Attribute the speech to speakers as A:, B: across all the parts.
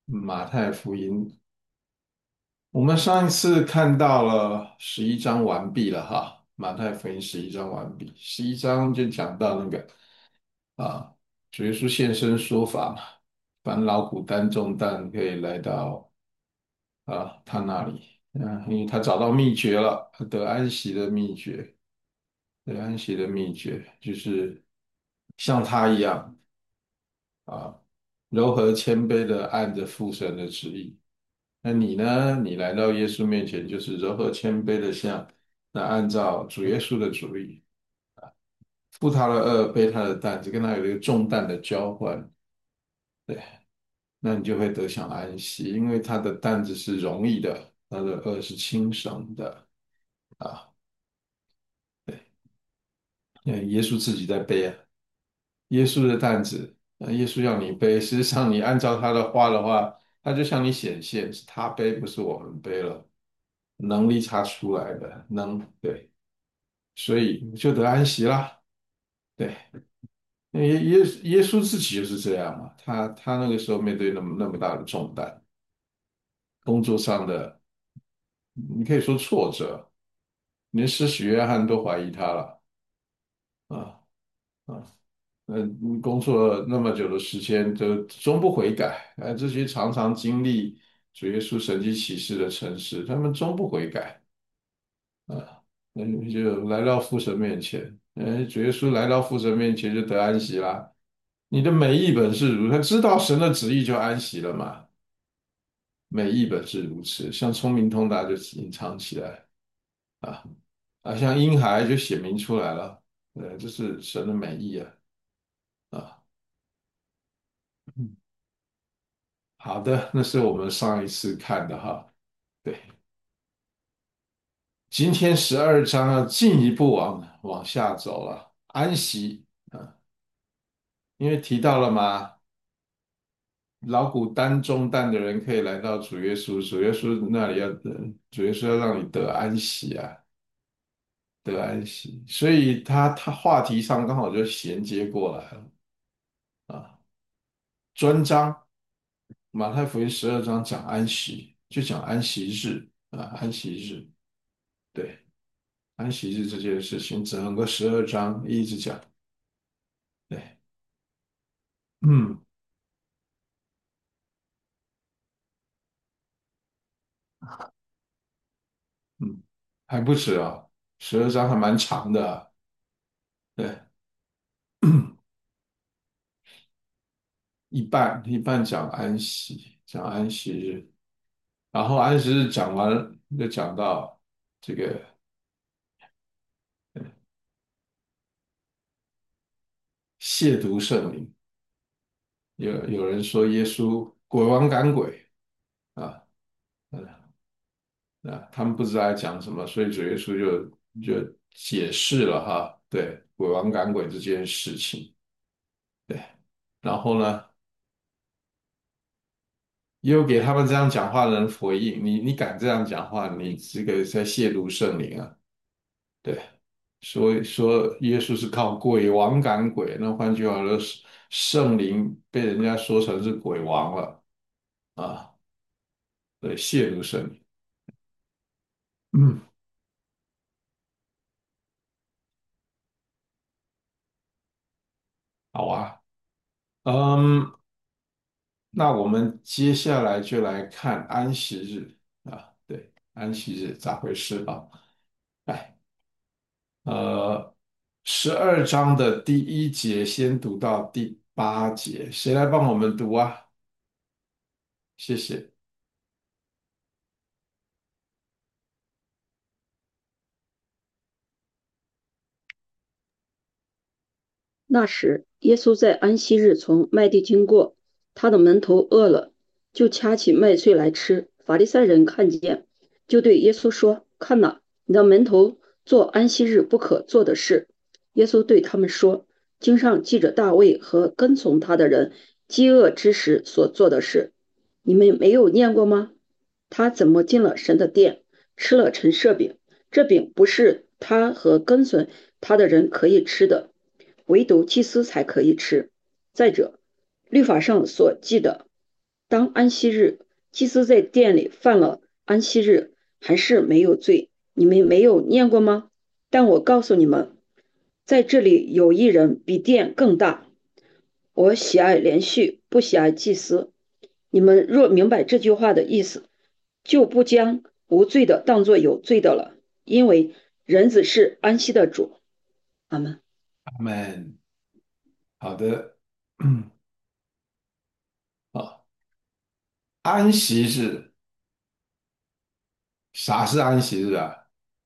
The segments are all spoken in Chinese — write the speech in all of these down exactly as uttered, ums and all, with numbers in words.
A: 马太福音，我们上一次看到了十一章完毕了哈。马太福音十一章完毕，十一章就讲到那个啊，主耶稣现身说法嘛，凡劳苦担重担可以来到啊他那里，嗯，因为他找到秘诀了，得安息的秘诀，得安息的秘诀就是像他一样啊，柔和谦卑的按着父神的旨意。那你呢？你来到耶稣面前，就是柔和谦卑的像，那按照主耶稣的主意，负他的恶，背他的担子，跟他有一个重担的交换，对，那你就会得享安息，因为他的担子是容易的，他的恶是轻省的啊。嗯，耶稣自己在背啊，耶稣的担子，呃耶稣要你背，实际上你按照他的话的话，他就向你显现，是他背，不是我们背了，能力差出来的，能，对。所以就得安息啦。对，耶耶耶稣自己就是这样嘛，他他那个时候面对那么那么大的重担，工作上的，你可以说挫折，连施洗约翰都怀疑他了啊啊，嗯，工作了那么久的时间，都终不悔改，啊，这些常常经历主耶稣神迹启示的城市，他们终不悔改啊，嗯，就来到父神面前，嗯，主耶稣来到父神面前就得安息啦。你的每一本是如，他知道神的旨意就安息了嘛。每一本是如此，像聪明通达就隐藏起来啊啊，像婴孩就显明出来了。呃，这是神的美意啊啊。嗯好的，那是我们上一次看的哈。对，今天十二章要进一步往往下走了，安息啊，因为提到了嘛，劳苦担重担的人可以来到主耶稣，主耶稣那里要得，主耶稣要让你得安息啊。得安息，所以他他话题上刚好就衔接过来了啊。专章马太福音十二章讲安息，就讲安息日啊，安息日，对，安息日这件事情，整个十二章一直讲，对，嗯嗯，还不止啊，十二章还蛮长的啊，对，一半一半讲安息，讲安息日，然后安息日讲完就讲到这个亵渎圣灵。有有人说耶稣鬼王赶鬼啊，嗯啊，他们不知道在讲什么，所以主耶稣就就解释了哈，对，鬼王赶鬼这件事情，对，然后呢，也有给他们这样讲话的人回应，你你敢这样讲话，你这个在亵渎圣灵啊，对，所以说耶稣是靠鬼王赶鬼，那换句话说，圣灵被人家说成是鬼王了啊，对，亵渎圣灵，嗯，好啊。嗯，那我们接下来就来看安息日啊，对，安息日咋回事啊？哎，呃，十二章的第一节先读到第八节，谁来帮我们读啊？谢谢。
B: 那时，耶稣在安息日从麦地经过，他的门徒饿了，就掐起麦穗来吃。法利赛人看见，就对耶稣说：“看哪，你的门徒做安息日不可做的事。”耶稣对他们说：经上记着大卫和跟从他的人饥饿之时所做的事，你们没有念过吗？他怎么进了神的殿，吃了陈设饼？这饼不是他和跟随他的人可以吃的，唯独祭司才可以吃。再者，律法上所记的当安息日，祭司在殿里犯了安息日，还是没有罪。你们没有念过吗？但我告诉你们，在这里有一人比殿更大。我喜爱连续，不喜爱祭司。你们若明白这句话的意思，就不将无罪的当作有罪的了，因为人子是安息的主。阿门。
A: 阿门。好的。好，安息日，啥是安息日啊？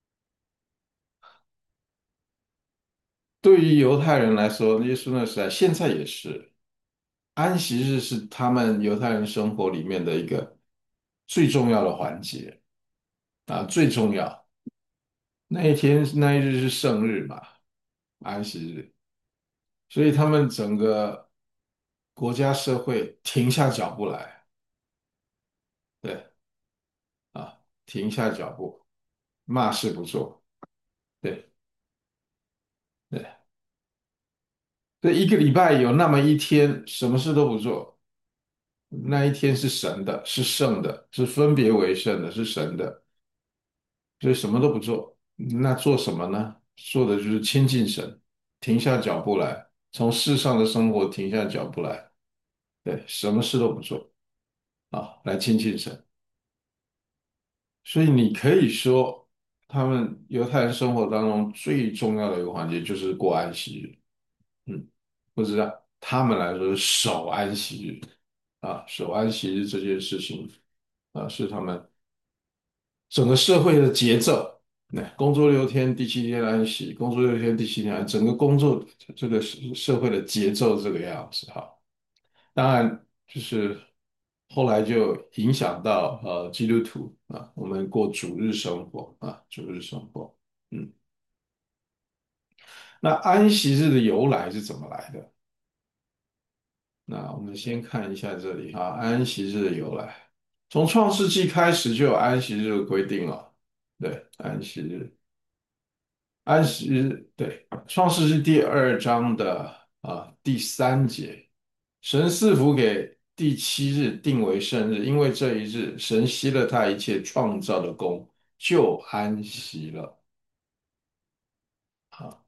A: 对于犹太人来说，耶稣那时代，现在也是，安息日是他们犹太人生活里面的一个最重要的环节啊，最重要。那一天那一日是圣日嘛，安息日，所以他们整个国家社会停下脚步来，对啊，停下脚步，嘛事不做，对对。这一个礼拜有那么一天什么事都不做，那一天是神的，是圣的，是分别为圣的，是神的，所以什么都不做。那做什么呢？做的就是亲近神，停下脚步来，从世上的生活停下脚步来，对，什么事都不做啊，来亲近神。所以你可以说，他们犹太人生活当中最重要的一个环节就是过安息日。嗯，不知道他们来说是守安息日啊，守安息日这件事情啊，是他们整个社会的节奏。那工作六天，第七天安息；工作六天，第七天安息整个工作这个社社会的节奏这个样子哈。当然，就是后来就影响到呃基督徒啊，我们过主日生活啊，主日生活。嗯，那安息日的由来是怎么来的？那我们先看一下这里哈，安息日的由来，从创世纪开始就有安息日的规定了。对，安息日，安息日，对，创世纪第二章的啊第三节，神赐福给第七日定为圣日，因为这一日神息了他一切创造的功，就安息了。啊，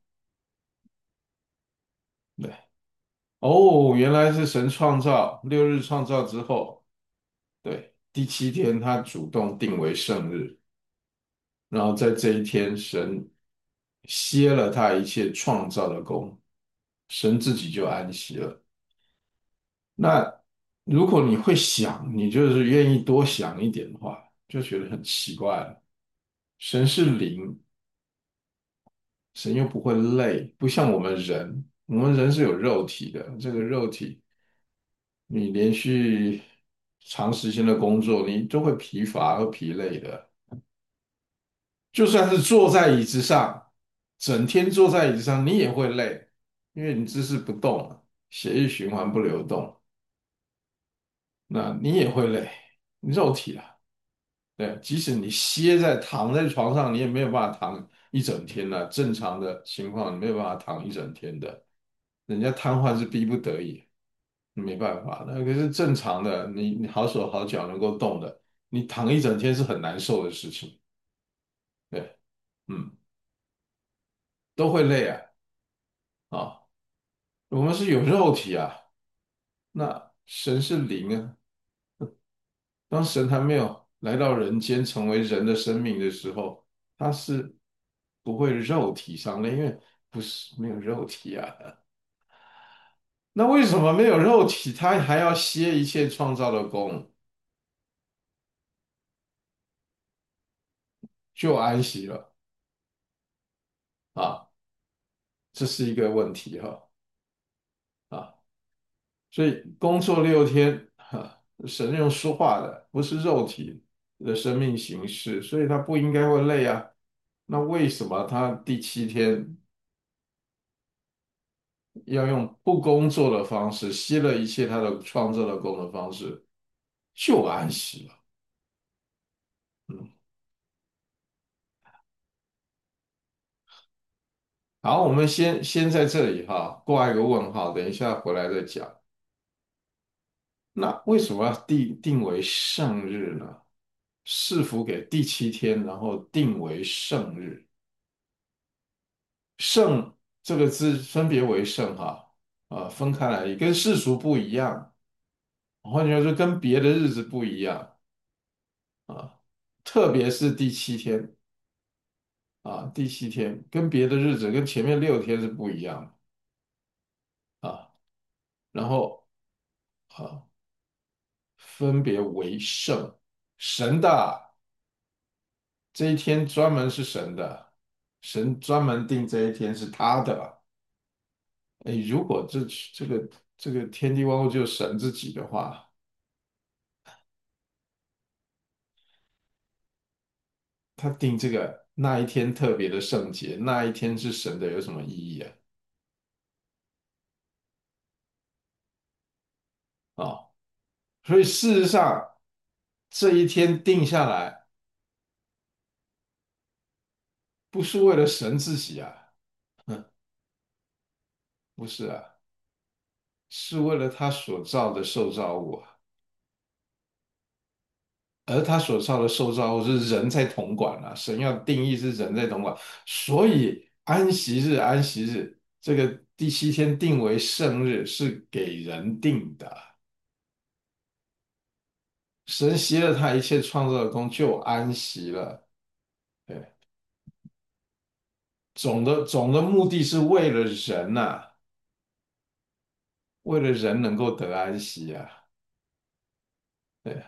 A: 对，哦，原来是神创造，六日创造之后。对，第七天他主动定为圣日，然后在这一天，神歇了他一切创造的功，神自己就安息了。那如果你会想，你就是愿意多想一点的话，就觉得很奇怪了。神是灵，神又不会累，不像我们人，我们人是有肉体的，这个肉体你连续长时间的工作，你都会疲乏和疲累的。就算是坐在椅子上，整天坐在椅子上，你也会累，因为你姿势不动了，血液循环不流动，那你也会累，肉体啊，对，即使你歇在躺在床上，你也没有办法躺一整天的，正常的情况你没有办法躺一整天的，人家瘫痪是逼不得已，没办法，那可是正常的，你你好手好脚能够动的，你躺一整天是很难受的事情，对，嗯，都会累啊，啊。我们是有肉体啊，那神是灵啊。当神还没有来到人间成为人的生命的时候，他是不会肉体上的，因为不是没有肉体啊。那为什么没有肉体，他还要歇一切创造的功，就安息了啊？这是一个问题哈啊。所以工作六天，哈，神用说话的，不是肉体的生命形式，所以他不应该会累啊。那为什么他第七天要用不工作的方式，歇了一切他的创造的功的方式，就安息了？嗯，好，我们先先在这里哈挂一个问号，等一下回来再讲。 那为什么要定定为圣日呢？是福给第七天，然后定为圣日。圣这个字分别为圣哈，啊，分开来，跟世俗不一样，换句话说，跟别的日子不一样啊，特别是第七天啊，第七天跟别的日子跟前面六天是不一样的啊，然后啊，分别为圣，神的这一天专门是神的，神专门定这一天是他的。哎，如果这这个这个天地万物就神自己的话，他定这个那一天特别的圣洁，那一天是神的，有什么意义啊？啊、所以事实上这一天定下来，不是为了神自己啊，嗯，不是啊，是为了他所造的受造物啊，而他所造的受造物是人在统管啊，神要定义是人在统管，所以安息日，安息日这个第七天定为圣日，是给人定的。神歇了他一切创造的功，就安息了。对，总的总的目的是为了人呐、为了人能够得安息啊。对，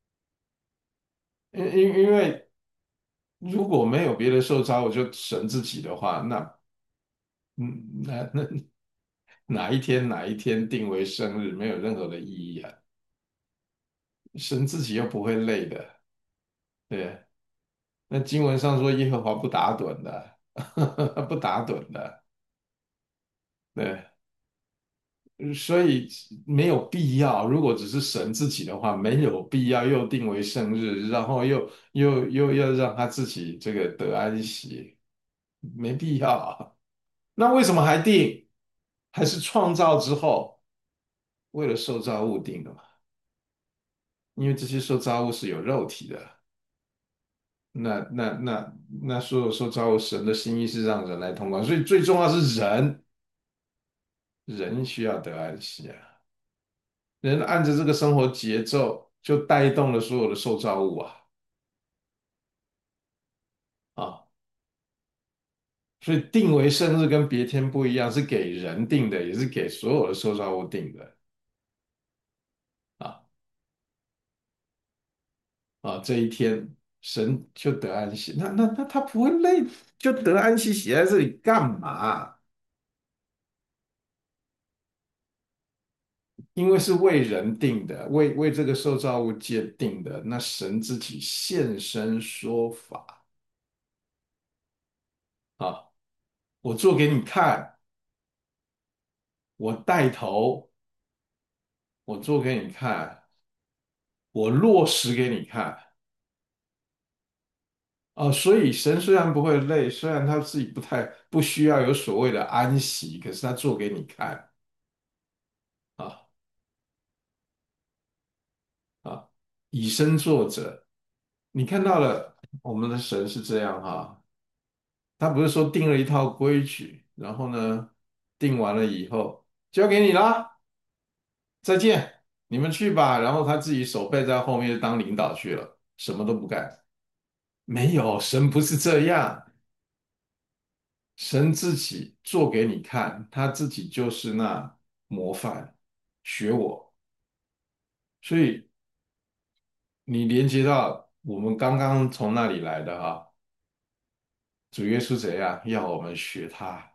A: 因因因为如果没有别的受造物，就神自己的话，那嗯，那那哪一天哪一天定为生日，没有任何的意义啊。神自己又不会累的。对，那经文上说耶和华不打盹的，不打盹的。对，所以没有必要。如果只是神自己的话，没有必要又定为圣日，然后又又又要让他自己这个得安息，没必要啊。那为什么还定？还是创造之后为了受造物定的嘛？因为这些受造物是有肉体的，那那那那所有受造物，神的心意是让人来通关，所以最重要是人，人需要得安息啊。人按着这个生活节奏，就带动了所有的受造物啊啊！所以定为生日跟别天不一样，是给人定的，也是给所有的受造物定的啊啊！这一天神就得安息，那那那他不会累，就得安息，写在这里干嘛？因为是为人定的，为为这个受造物界定的，那神自己现身说法啊！我做给你看，我带头，我做给你看。我落实给你看啊，所以神虽然不会累，虽然他自己不太不需要有所谓的安息，可是他做给你看啊啊，以身作则。你看到了，我们的神是这样哈，他不是说定了一套规矩，然后呢，定完了以后交给你啦，再见，你们去吧，然后他自己手背在后面当领导去了，什么都不干。没有，神不是这样。神自己做给你看，他自己就是那模范，学我。所以你连接到我们刚刚从那里来的哈，主耶稣怎样要我们学他，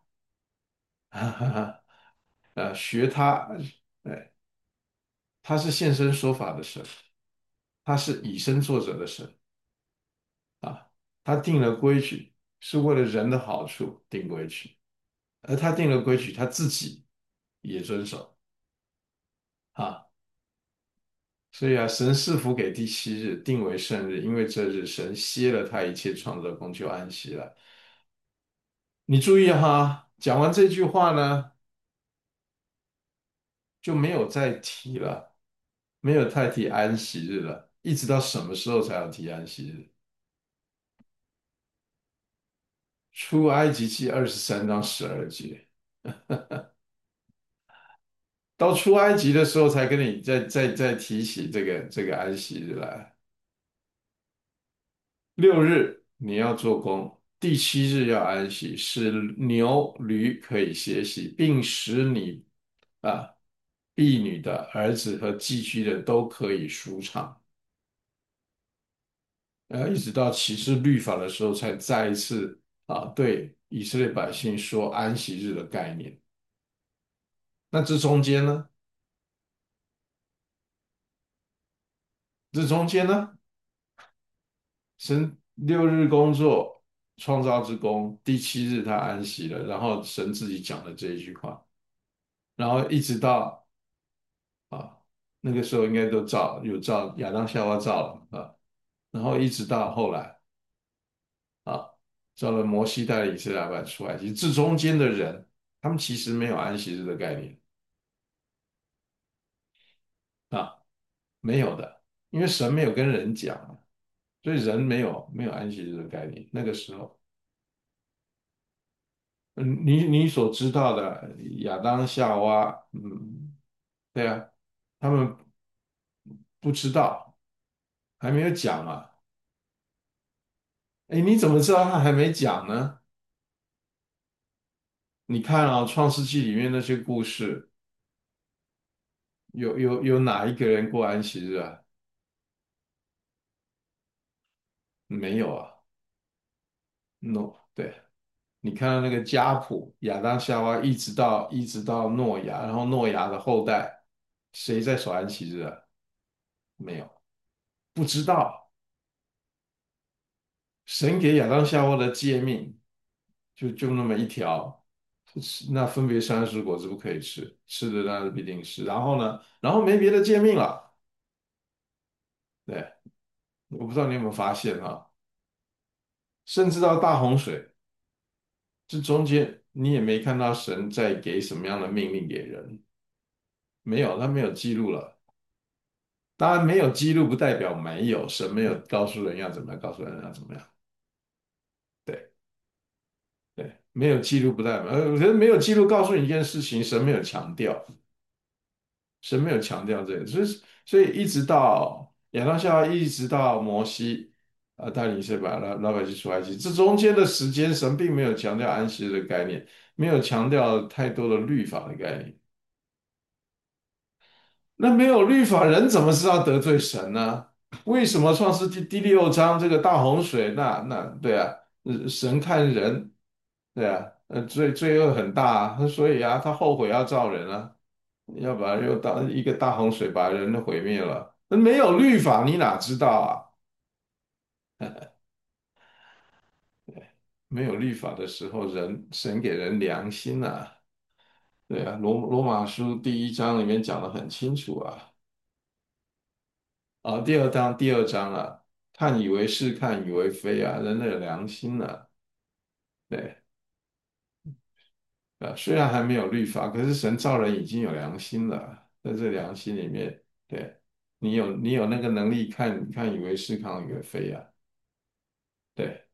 A: 呃，学他，哎，他是现身说法的神，他是以身作则的神啊，他定了规矩是为了人的好处定规矩，而他定了规矩，他自己也遵守啊。所以啊，神赐福给第七日，定为圣日，因为这日神歇了他一切创造工，就安息了。你注意哈，讲完这句话呢，就没有再提了， 没有太提安息日了，一直到什么时候才要提安息日？出埃及记二十三章十二节，到出埃及的时候才跟你再再再提起这个这个安息日来。六日你要做工，第七日要安息，使牛驴可以歇息，并使你啊婢女的儿子和寄居的都可以舒畅。呃，一直到启示律法的时候，才再一次啊对以色列百姓说安息日的概念。那这中间呢？这中间呢？神六日工作，创造之功，第七日他安息了，然后神自己讲了这一句话，然后一直到啊那个时候应该都造有造亚当夏娃造了啊，然后一直到后来啊造了摩西带领以色列百出来，其实这中间的人，他们其实没有安息日的概念啊，没有的，因为神没有跟人讲啊，所以人没有没有安息日的概念，那个时候。嗯，你你所知道的亚当夏娃，嗯，对啊，他们不知道，还没有讲啊。哎，你怎么知道他还没讲呢？你看啊，《创世纪》里面那些故事，有有有哪一个人过安息日啊？没有啊，no，对，你看到那个家谱，亚当夏娃一直到一直到诺亚，然后诺亚的后代，谁在守安息日啊？没有，不知道。神给亚当夏娃的诫命。就就那么一条，是那分别善恶树果子不可以吃，吃的那是必定是。然后呢，然后没别的诫命了。对，我不知道你有没有发现哈，甚至到大洪水，这中间你也没看到神在给什么样的命令给人，没有，他没有记录了。当然，没有记录不代表没有，神没有告诉人要怎么样，告诉人要怎么样。对对，没有记录不代表，呃，我觉得没有记录告诉你一件事情，神没有强调。神没有强调这个，所以所以一直到亚当夏娃，一直到摩西啊带领以色列把老老百姓出埃及，这中间的时间，神并没有强调安息日的概念，没有强调太多的律法的概念。那没有律法，人怎么知道得罪神呢？为什么创世纪第六章这个大洪水？那那对啊，呃神看人，对啊，呃罪罪恶很大啊，所以啊，他后悔要造人啊。要不然又当一个大洪水把人都毁灭了。那没有律法，你哪知道啊？没有律法的时候，人神给人良心啊。对啊，罗罗马书第一章里面讲的很清楚啊。啊，第二章第二章啊，看以为是，看以为非啊，人的良心啊。对啊，虽然还没有律法，可是神造人已经有良心了，在这良心里面，对你有你有那个能力看看以为是，看以为非啊。对。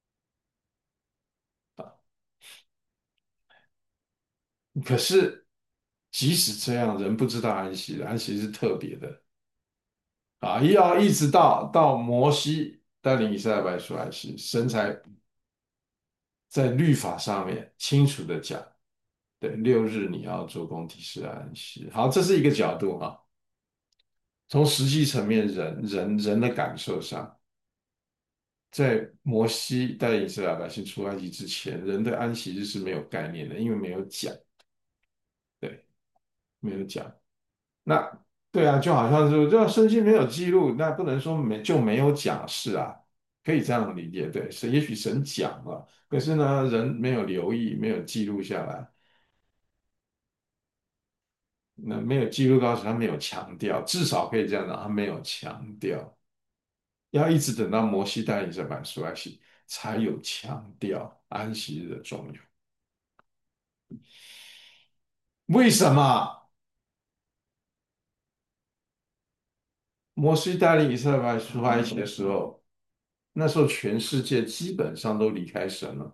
A: 可是即使这样，人不知道安息日，安息日是特别的啊，要一直到到摩西带领以色列百姓安息，神才在律法上面清楚的讲，对，六日你要做工，体是安息。好，这是一个角度啊。从实际层面人，人人的感受上，在摩西带领以色列百姓出埃及之前，人对安息日是没有概念的，因为没有讲，对，没有讲。那对啊，就好像是这圣经没有记录，那不能说没就没有讲是啊，可以这样理解。对，是也许神讲了，可是呢，人没有留意，没有记录下来，那没有记录告诉他没有强调，至少可以这样讲，他没有强调，要一直等到摩西带领这本书来写，才有强调安息日的重要。为什么？ 摩西带领以色列人出埃及的时候，那时候全世界基本上都离开神了。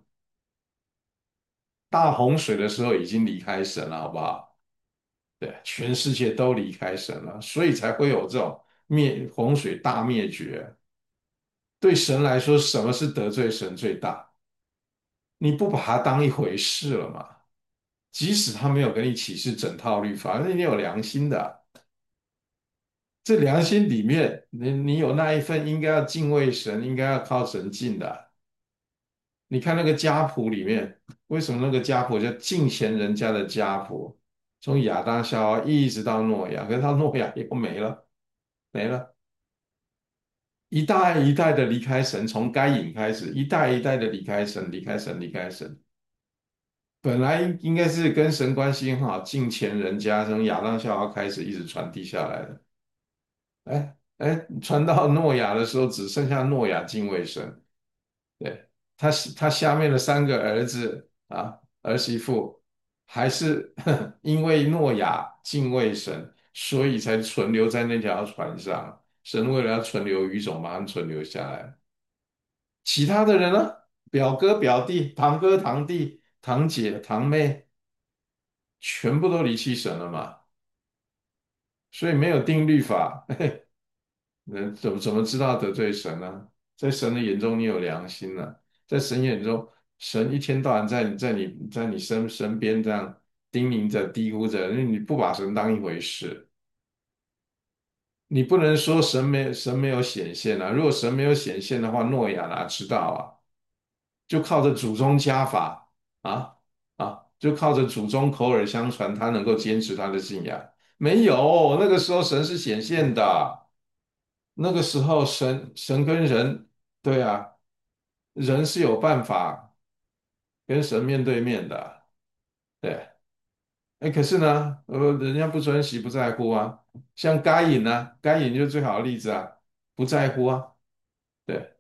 A: 大洪水的时候已经离开神了，好不好？对，全世界都离开神了，所以才会有这种灭洪水大灭绝。对神来说，什么是得罪神最大？你不把它当一回事了嘛？即使他没有给你启示整套律法，那你有良心的。这良心里面，你你有那一份应该要敬畏神，应该要靠神敬的。你看那个家谱里面，为什么那个家谱叫敬虔人家的家谱？从亚当夏娃一直到诺亚，可是到诺亚以后没了，没了，一代一代的离开神，从该隐开始，一代一代的离开神，离开神，离开神。本来应该是跟神关系很好，敬虔人家，从亚当夏娃开始一直传递下来的。哎哎，传到诺亚的时候，只剩下诺亚敬畏神。对，他他下面的三个儿子啊，儿媳妇，还是因为诺亚敬畏神，所以才存留在那条船上。神为了要存留语种，把他们存留下来。其他的人呢？表哥、表弟、堂哥、堂弟、堂姐、堂妹，全部都离弃神了嘛。所以没有定律法，嘿，人怎么怎么知道得罪神呢？在神的眼中，你有良心呢、在神眼中，神一天到晚在你在你在你身身边这样叮咛着、嘀咕着，因为你不把神当一回事，你不能说神没神没有显现啊。如果神没有显现的话，诺亚哪知道啊？就靠着祖宗家法啊啊，就靠着祖宗口耳相传，他能够坚持他的信仰。没有，那个时候神是显现的。那个时候神神跟人，对啊，人是有办法跟神面对面的，对。哎，可是呢，呃，人家不珍惜，不在乎啊。像该隐呢、该隐就是最好的例子啊，不在乎啊，对。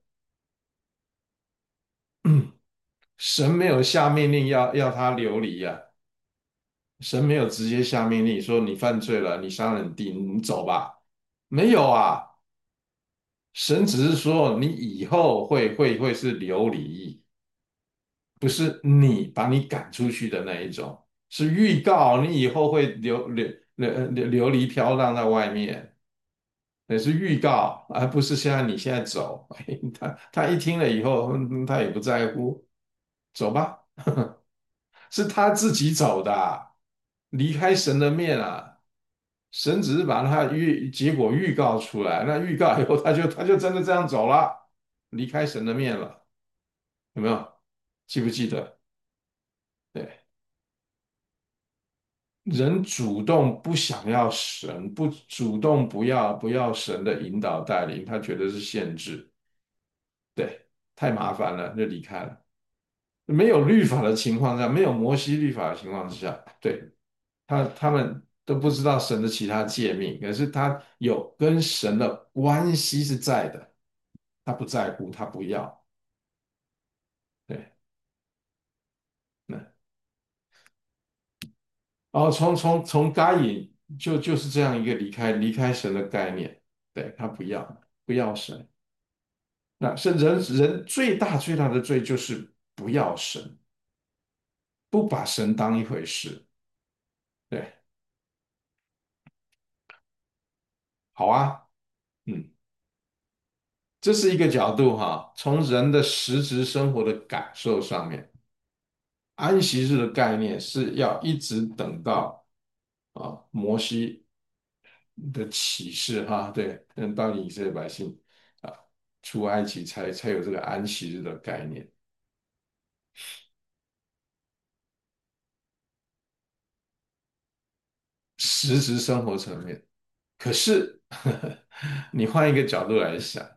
A: 神没有下命令要要他流离呀、神没有直接下命令说你犯罪了，你杀人地，你走吧，没有啊。神只是说你以后会会会是流离，不是你把你赶出去的那一种，是预告你以后会流流流流流离飘荡在外面，也是预告，而不是现在你现在走。他他一听了以后，嗯他也不在乎，走吧，是他自己走的啊，离开神的面啊。神只是把他预结果预告出来，那预告以后，他就他就真的这样走了，离开神的面了，有没有？记不记得？对。人主动不想要神，不主动不要不要神的引导带领，他觉得是限制，对，太麻烦了，就离开了。没有律法的情况下，没有摩西律法的情况之下，对，他他们都不知道神的其他诫命，可是他有跟神的关系是在的，他不在乎，他不要，对，那然后从从从该隐就就是这样一个离开离开神的概念，对，他不要不要神。那是人人最大最大的罪就是不要神，不把神当一回事。对，好啊，嗯，这是一个角度哈，从人的实质生活的感受上面，安息日的概念是要一直等到啊摩西的启示哈，对，嗯，带领以色列百姓啊出埃及才才有这个安息日的概念，实质生活层面。可是你换一个角度来想。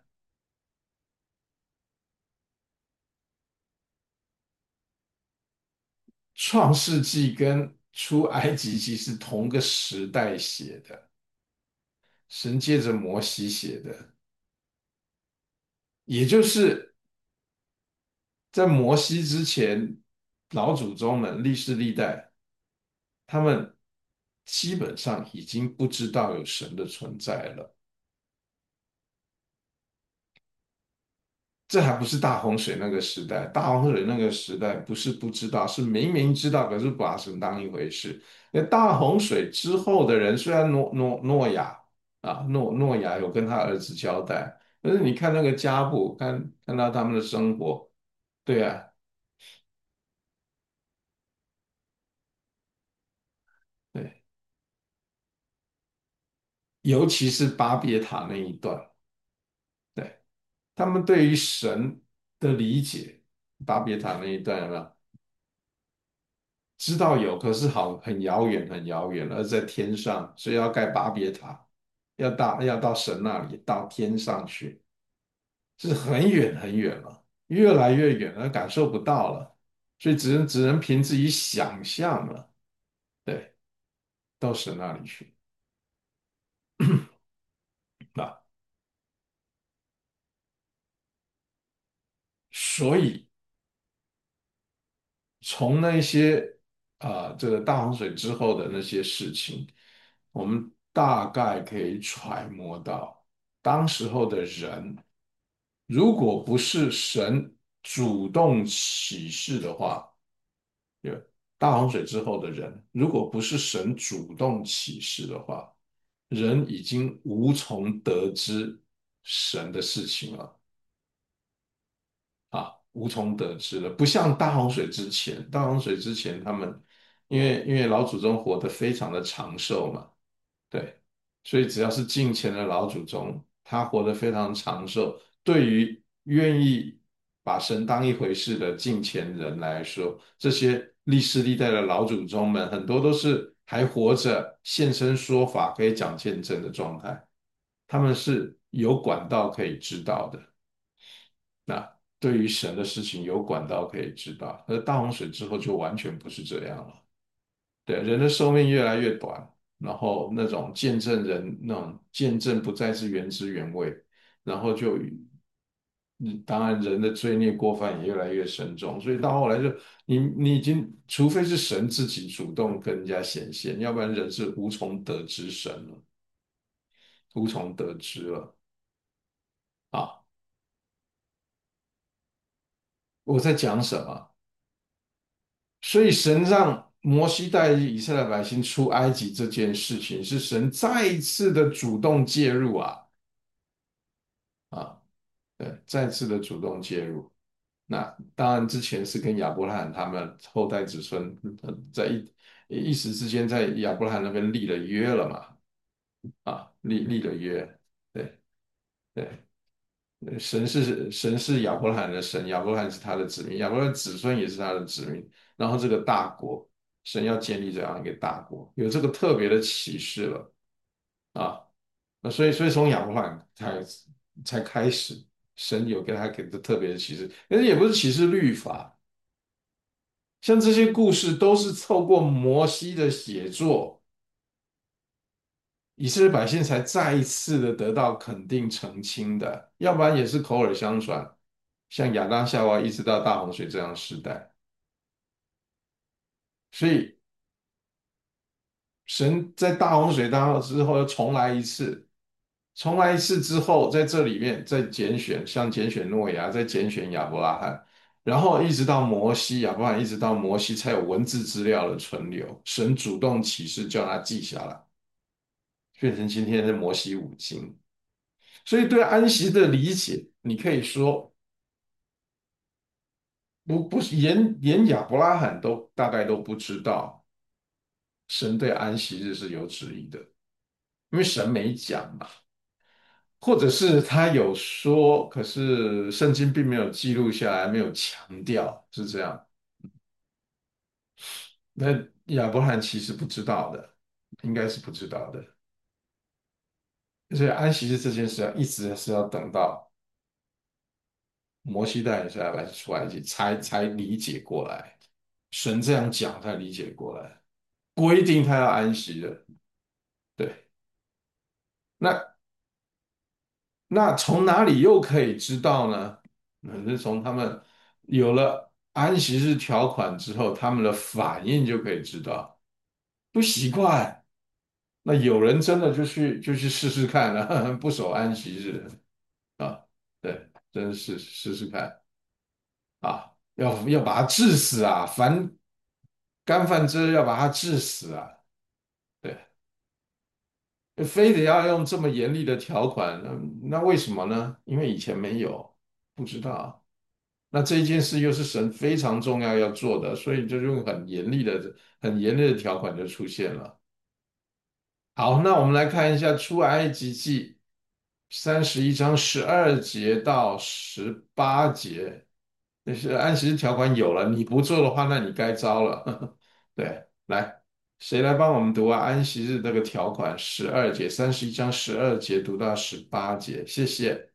A: 创世纪跟出埃及记是同个时代写的，神借着摩西写的，也就是在摩西之前，老祖宗们历世历代，他们基本上已经不知道有神的存在了。 这还不是大洪水那个时代，大洪水那个时代不是不知道，是明明知道，可是不把神当一回事。那大洪水之后的人，虽然诺诺诺亚啊，诺诺亚有跟他儿子交代，可是你看那个家谱，看看到他们的生活，对啊，对，尤其是巴别塔那一段，对，他们对于神的理解，巴别塔那一段有没有？知道有，可是好很遥远，很遥远，而在天上，所以要盖巴别塔，要到要到神那里，到天上去，是很远很远了，越来越远了，感受不到了，所以只能只能凭自己想象了，对，到神那里去啊，所以从那些啊、这个大洪水之后的那些事情，我们大概可以揣摩到，当时候的人。如果不是神主动启示的话，有大洪水之后的人，如果不是神主动启示的话，人已经无从得知神的事情了啊，无从得知了。不像大洪水之前，大洪水之前他们因为因为老祖宗活得非常的长寿嘛，对，所以只要是敬虔的老祖宗，他活得非常长寿。对于愿意把神当一回事的敬虔人来说，这些历世历代的老祖宗们，很多都是还活着、现身说法、可以讲见证的状态，他们是有管道可以知道的。那对于神的事情有管道可以知道，而大洪水之后就完全不是这样了。对，人的寿命越来越短，然后那种见证人那种见证不再是原汁原味，然后就嗯，当然人的罪孽过犯也越来越深重，所以到后来就你你已经，除非是神自己主动跟人家显现，要不然人是无从得知神了，无从得知了啊！我在讲什么？所以神让摩西带以色列百姓出埃及这件事情，是神再一次的主动介入啊啊！对，再次的主动介入。那当然，之前是跟亚伯拉罕他们后代子孙呃在一一时之间在亚伯拉罕那边立了约了嘛，啊，立立了约，对对，呃神是神是亚伯拉罕的神，亚伯拉罕是他的子民，亚伯拉罕子孙也是他的子民，然后这个大国，神要建立这样一个大国，有这个特别的启示了啊，那所以所以从亚伯拉罕才才开始，神有给他给的特别的启示，但是也不是启示律法。像这些故事都是透过摩西的写作，以色列百姓才再一次的得到肯定澄清的，要不然也是口耳相传，像亚当夏娃一直到大洪水这样的时代。所以神在大洪水当中之后又重来一次，重来一次之后，在这里面再拣选，像拣选诺亚，再拣选亚伯拉罕，然后一直到摩西，亚伯拉罕一直到摩西才有文字资料的存留，神主动启示叫他记下来。变成今天的摩西五经。所以对安息的理解，你可以说不不是连连亚伯拉罕都大概都不知道神对安息日是有旨意的，因为神没讲嘛，或者是他有说，可是圣经并没有记录下来，没有强调，是这样。那亚伯拉罕其实不知道的，应该是不知道的。所以安息日这件事要一直是要等到摩西带领下来出埃及，才才理解过来。神这样讲才理解过来，规定他要安息的。对，那那从哪里又可以知道呢？那是从他们有了安息日条款之后，他们的反应就可以知道。不习惯，那有人真的就去就去试试看了，不守安息日啊，对。 真是试试看啊，要要把他治死啊，凡干犯这要把他治死啊，对，非得要用这么严厉的条款，那那为什么呢？因为以前没有，不知道。那这一件事又是神非常重要要做的，所以就用很严厉的、很严厉的条款就出现了。好，那我们来看一下出埃及记三十一章十二节到十八节，那是安息日条款有了，你不做的话，那你该遭了。对，来，谁来帮我们读啊？安息日这个条款十二节，三十一章十二节读到十八节，谢谢。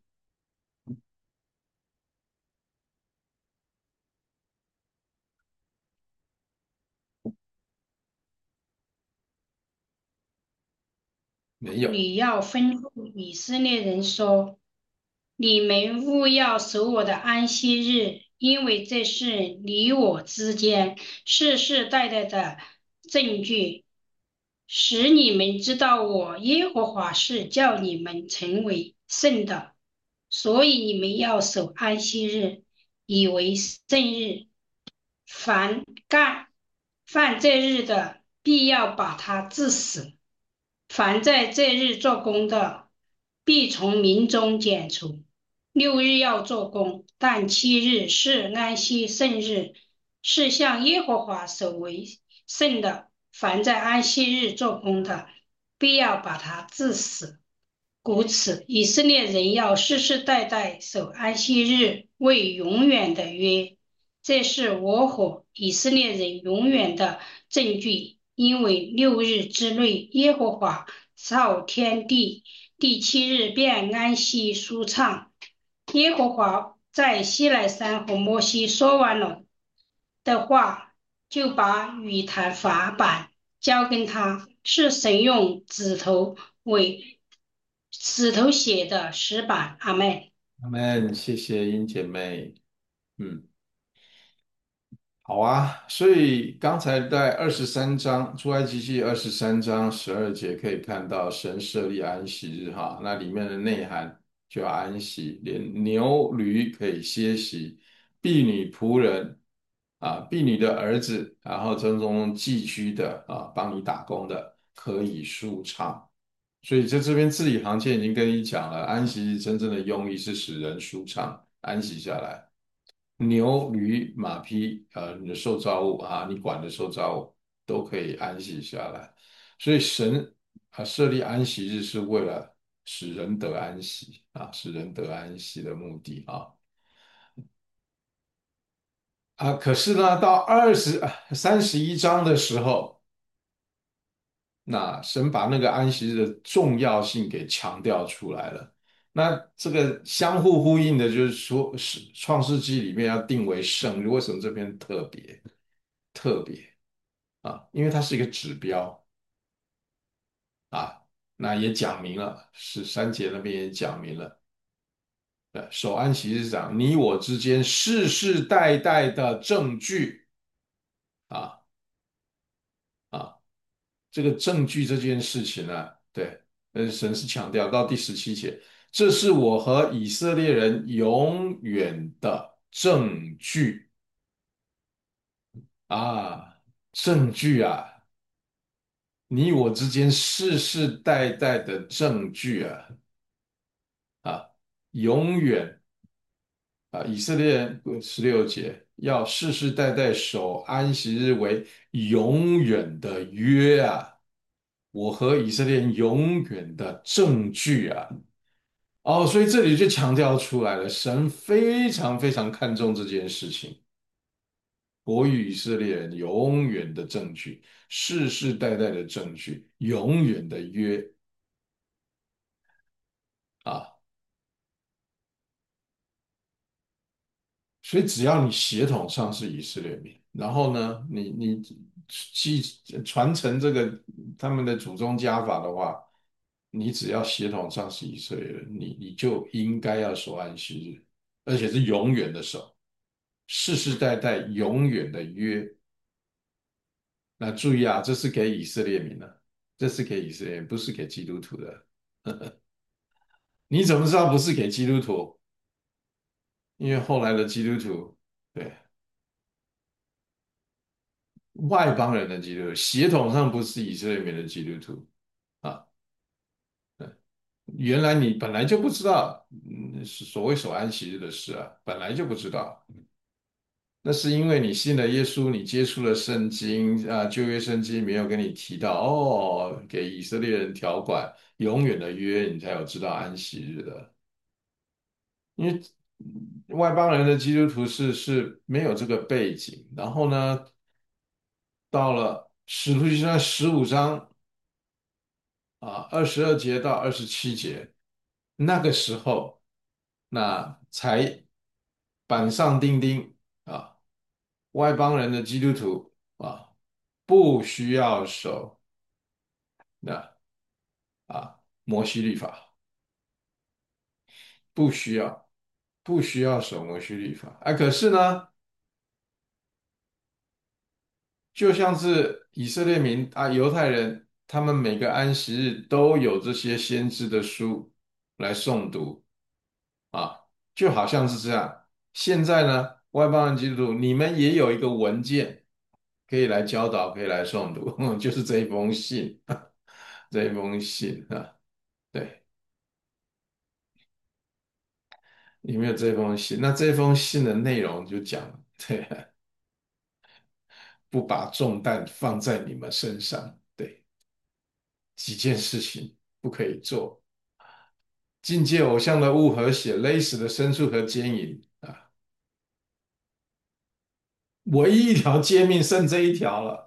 A: 没有，
C: 你要吩咐以色列人说：你们务要守我的安息日，因为这是你我之间世世代代的证据，使你们知道我耶和华是叫你们成为圣的。所以你们要守安息日，以为圣日。凡干犯这日的，必要把他治死。凡在这日做工的，必从民中剪除。六日要做工，但七日是安息圣日，是向耶和华守为圣的。凡在安息日做工的，必要把他治死。故此，以色列人要世世代代守安息日为永远的约，这是我和以色列人永远的证据。因为六日之内，耶和华造天地，第七日便安息舒畅。耶和华在西奈山和摩西说完了的话，就把雨坛法版交给他，是神用指头为指头写的石板。阿妹。
A: 阿门，谢谢英姐妹。嗯。好啊，所以刚才在二十三章出埃及记二十三章十二节可以看到神设立安息日哈，那里面的内涵就要安息，连牛驴可以歇息，婢女仆人啊，婢女的儿子，然后这种寄居的啊，帮你打工的可以舒畅。所以在这边字里行间已经跟你讲了，安息日真正的用意是使人舒畅，安息下来。牛、驴、马匹，呃，你的受造物啊，你管的受造物都可以安息下来。所以神啊设立安息日是为了使人得安息啊，使人得安息的目的啊啊。可是呢，到二十三十一章的时候，那神把那个安息日的重要性给强调出来了。那这个相互呼应的，就是说，是创世纪里面要定为圣日，为什么这边特别特别？啊，因为它是一个指标啊，那也讲明了，十三节那边也讲明了，呃，守安息日长，你我之间世世代代的证据啊啊，这个证据这件事情呢，对，呃，神是强调到第十七节，这是我和以色列人永远的证据啊，证据啊，你我之间世世代代的证据啊。啊，永远啊，以色列人十六节要世世代代守安息日为永远的约啊，我和以色列人永远的证据啊。哦，所以这里就强调出来了，神非常非常看重这件事情，我与以色列人永远的证据，世世代代的证据，永远的约啊。所以只要你血统上是以色列民，然后呢，你你继传承这个他们的祖宗家法的话，你只要血统上是以色列人，你你就应该要守安息日，而且是永远的守，世世代代永远的约。那注意啊，这是给以色列民的，这是给以色列人，不是给基督徒的。你怎么知道不是给基督徒？ 因为后来的基督徒，对，外邦人的基督徒，血统上不是以色列民的基督徒啊。原来你本来就不知道，嗯，是所谓守安息日的事啊，本来就不知道。那是因为你信了耶稣，你接触了圣经啊，旧约圣经没有跟你提到哦，给以色列人条款永远的约，你才有知道安息日的。因为嗯外邦人的基督徒是是没有这个背景，然后呢，到了使徒行传十五章啊，二十二节到二十七节，那个时候那才板上钉钉啊，外邦人的基督徒啊，不需要守那啊摩西律法，不需要不需要守摩西律法。啊，可是呢，就像是以色列民啊，犹太人，他们每个安息日都有这些先知的书来诵读啊，就好像是这样。现在呢，外邦人基督徒，你们也有一个文件可以来教导，可以来诵读，就是这一封信，这一封信啊，对，有没有这封信？那这封信的内容就讲，对，不把重担放在你们身上，对，几件事情不可以做。境界偶像的物和血，勒死的牲畜和奸淫啊，唯一一条诫命剩这一条了。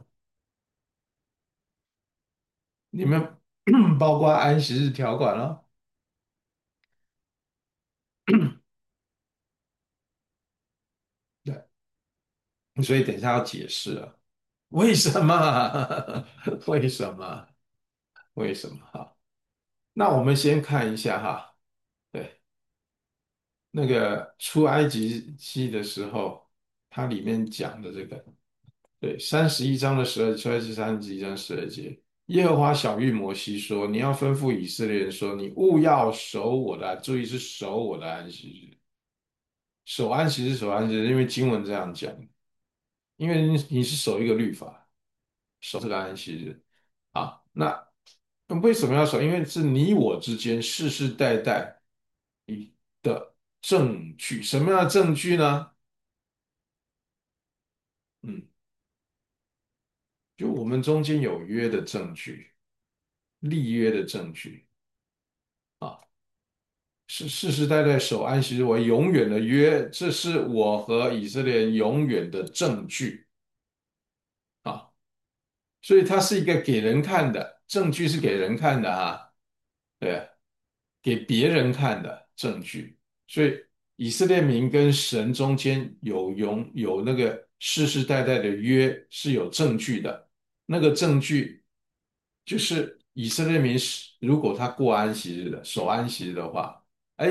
A: 你们包括安息日条款了，对，所以等一下要解释了，为什么？为什么？为什么？哈，那我们先看一下哈，对，那个出埃及记的时候，它里面讲的这个。对，三十一章的十二，出来是三十一章十二节。耶和华晓谕摩西说：“你要吩咐以色列人说，你务要守我的，注意是守我的安息日，守安息日，守安息日，因为经文这样讲，因为你你是守一个律法，守这个安息日啊。那为什么要守？因为是你我之间世世代代的证据。什么样的证据呢？嗯，就我们中间有约的证据，立约的证据。”啊。是世世代代守安息日为永远的约，这是我和以色列人永远的证据啊！所以它是一个给人看的证据，是给人看的啊，对，给别人看的证据。所以以色列民跟神中间有永有那个世世代代的约是有证据的，那个证据就是以色列民是如果他过安息日的守安息日的话。哎，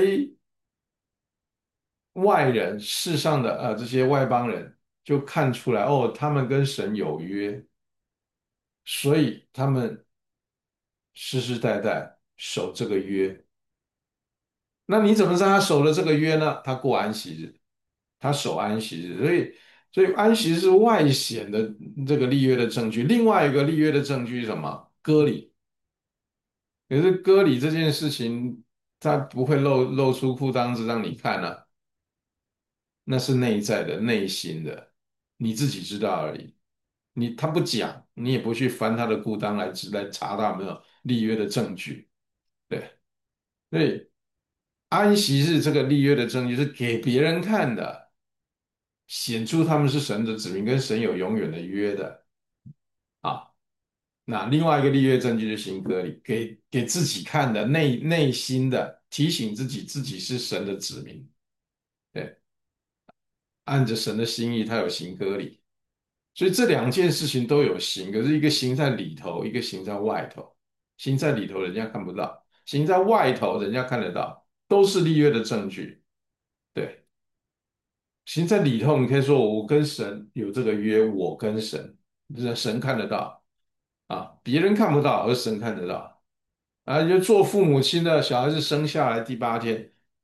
A: 外人世上的呃这些外邦人就看出来哦，他们跟神有约，所以他们世世代代守这个约。那你怎么知道他守了这个约呢？他过安息日，他守安息日，所以所以安息日是外显的这个立约的证据。另外一个立约的证据是什么？割礼。可是割礼这件事情，他不会露露出裤裆子让你看啊。那是内在的、内心的，你自己知道而已。你他不讲，你也不去翻他的裤裆来来查他有没有立约的证据。对，所以安息日这个立约的证据是给别人看的，显出他们是神的子民，跟神有永远的约的啊。那另外一个立约证据是行割礼，给给自己看的，内内心的提醒自己自己是神的子民。对，按着神的心意，他有行割礼。所以这两件事情都有形，可是一个形在里头，一个形在外头。形在里头，人家看不到；形在外头，人家看得到，都是立约的证据。对，形在里头，你可以说我跟神有这个约，我跟神，就是神看得到啊，别人看不到，而神看得到啊。就做父母亲的小孩子生下来第八天，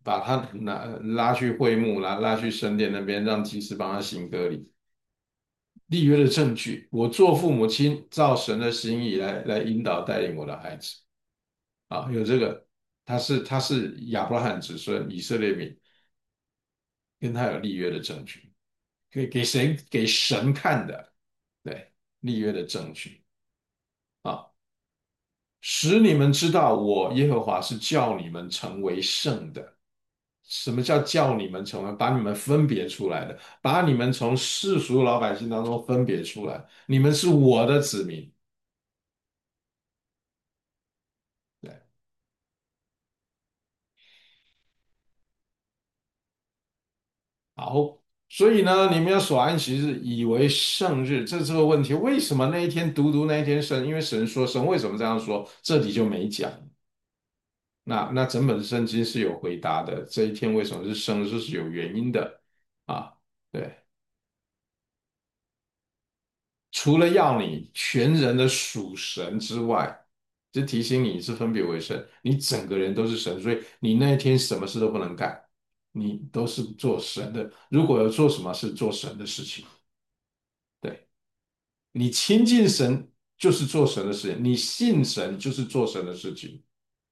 A: 把他拿拉去会幕，拉拉去圣殿那边，让祭司帮他行割礼。立约的证据，我做父母亲，照神的心意来来引导带领我的孩子啊，有这个，他是他是亚伯拉罕子孙，以色列民，跟他有立约的证据，给给谁给神看的，对，立约的证据啊，使你们知道我耶和华是叫你们成为圣的。什么叫叫你们成为？把你们分别出来的，把你们从世俗老百姓当中分别出来，你们是我的子民。对，好，所以呢，你们要守安息日，以为圣日，这是个问题。为什么那一天独独那一天圣？因为神说，神为什么这样说？这里就没讲。那那整本圣经是有回答的。这一天为什么是圣日，这是有原因的啊。对，除了要你全人的属神之外，就提醒你是分别为圣，你整个人都是神，所以你那一天什么事都不能干，你都是做神的。如果要做什么事，做神的事情。对。你亲近神就是做神的事情，你信神就是做神的事情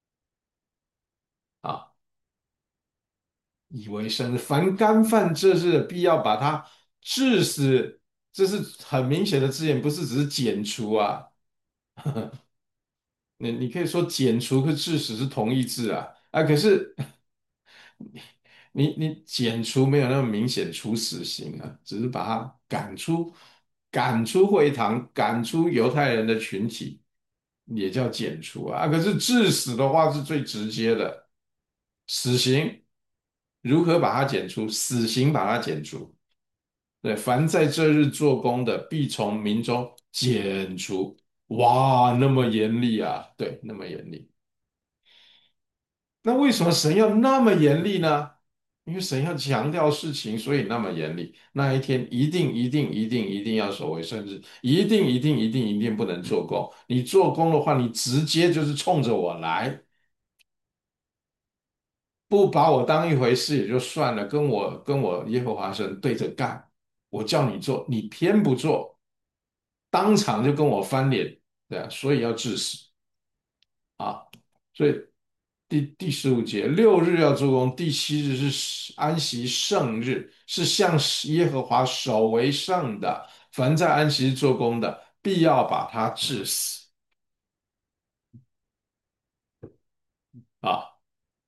A: 啊。以为生日，凡干犯这日的，必要把他治死。这是很明显的字眼，不是只是剪除啊。你你可以说剪除和致死是同义字啊啊，可是你你剪除没有那么明显处死刑啊，只是把他赶出赶出会堂，赶出犹太人的群体，也叫剪除啊。啊可是致死的话是最直接的，死刑如何把它剪除？死刑把它剪除。对，凡在这日做工的，必从民中剪除。哇，那么严厉啊！对，那么严厉。那为什么神要那么严厉呢？因为神要强调事情，所以那么严厉。那一天一定一定一定一定要守为圣日，一定一定一定一定不能做工。你做工的话，你直接就是冲着我来，不把我当一回事也就算了，跟我跟我耶和华神对着干。我叫你做，你偏不做，当场就跟我翻脸，对啊，所以要致死。啊。所以第第十五节，六日要做工，第七日是安息圣日，是向耶和华守为圣的。凡在安息日做工的，必要把他治死。啊。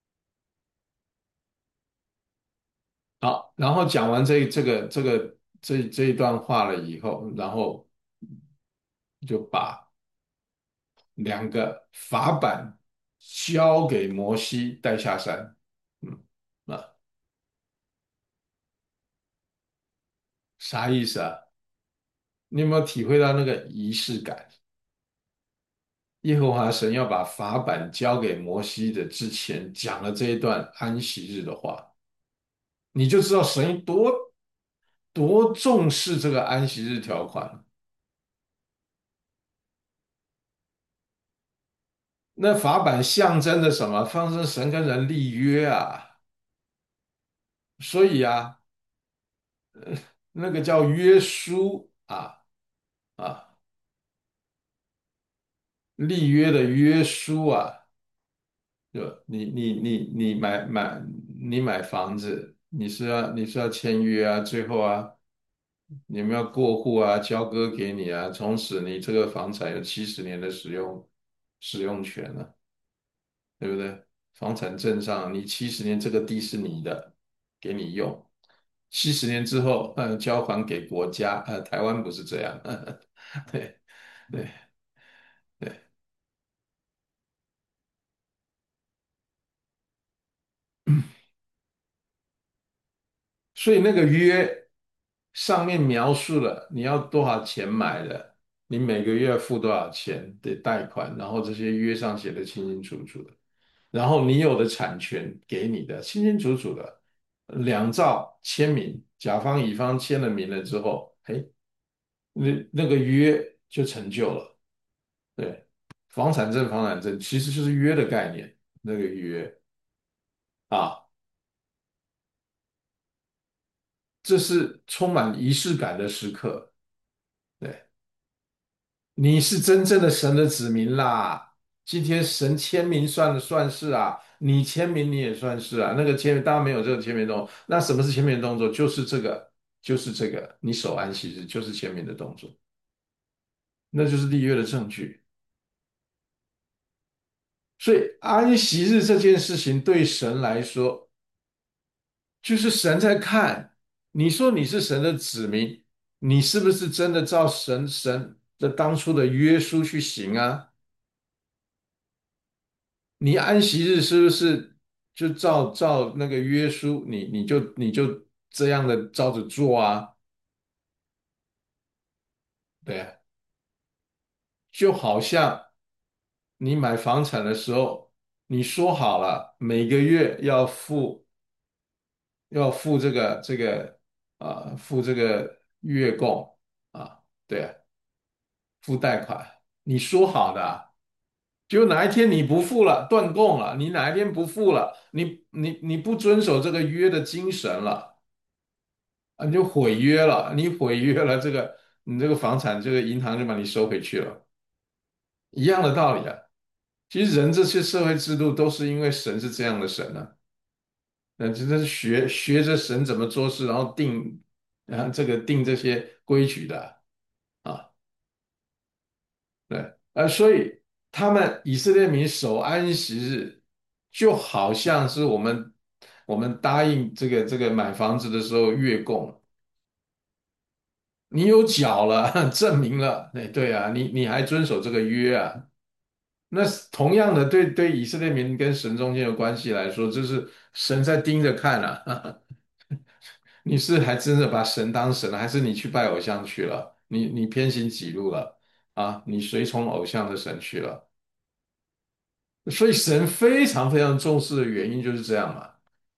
A: 好，然后讲完这这个这个这这一段话了以后，然后就把两个法版交给摩西带下山。嗯。啊，啥意思啊？你有没有体会到那个仪式感？耶和华神要把法版交给摩西的之前，讲了这一段安息日的话，你就知道神多多重视这个安息日条款。那法版象征着什么？象征神跟人立约啊。所以啊，那个叫约书啊啊，立约的约书啊。就你你你你买买你买房子，你是要你是要签约啊，最后啊，你们要过户啊，交割给你啊，从此你这个房产有七十年的使用使用权了，对不对？房产证上你七十年这个地是你的，给你用，七十年之后，呃，交还给国家。呃，台湾不是这样。对对对。所以那个约上面描述了你要多少钱买的，你每个月要付多少钱的贷款，然后这些约上写的清清楚楚的，然后你有的产权给你的清清楚楚的，两造签名，甲方乙方签了名了之后，嘿，那那个约就成就了。对，房产证，房产证其实就是约的概念，那个约啊。 这是充满仪式感的时刻。对，你是真正的神的子民啦。今天神签名算算是啊，你签名你也算是啊。那个签名当然没有这个签名动作，那什么是签名动作？就是这个，就是这个，你守安息日就是签名的动作，那就是立约的证据。所以安息日这件事情对神来说，就是神在看，你说你是神的子民，你是不是真的照神神的当初的约书去行啊？你安息日是不是就照照那个约书，你你就你就这样的照着做啊？对啊，就好像你买房产的时候，你说好了每个月要付要付这个这个啊、付这个月供啊，对啊，付贷款，你说好的啊，结果哪一天你不付了，断供了，你哪一天不付了，你你你不遵守这个约的精神了。啊，你就毁约了，你毁约了，这个你这个房产，这个银行就把你收回去了，一样的道理啊。其实人这些社会制度都是因为神是这样的神啊，那真的是学学着神怎么做事，然后定，然后这个定这些规矩的啊，对，呃，所以他们以色列民守安息日，就好像是我们我们答应这个这个买房子的时候月供。你有缴了，证明了，哎，对啊，你你还遵守这个约啊？那同样的，对对以色列民跟神中间的关系来说，就是神在盯着看啊。你是还真的把神当神了，还是你去拜偶像去了？你你偏行己路了啊？你随从偶像的神去了？所以神非常非常重视的原因就是这样嘛。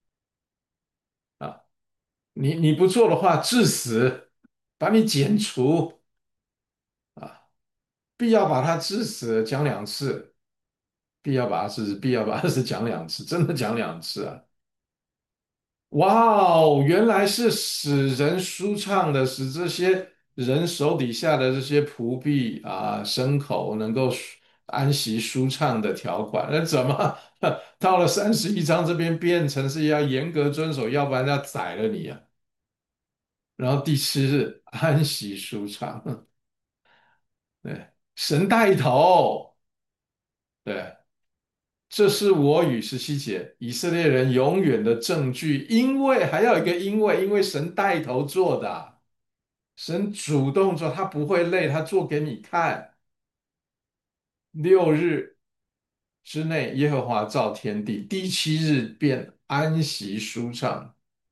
A: 啊，你你不做的话，致死，把你剪除啊，必要把他致死，讲两次。必要把它是必要把它是讲两次，真的讲两次啊！哇哦，原来是使人舒畅的，使这些人手底下的这些仆婢啊、牲口能够舒安息舒畅的条款。那怎么到了三十一章这边变成是要严格遵守，要不然要宰了你啊？然后第七日安息舒畅，对，神带头，对。这是我与十七节以色列人永远的证据，因为还要有一个因为，因为神带头做的，神主动做，他不会累，他做给你看。六日之内，耶和华造天地，第七日便安息舒畅。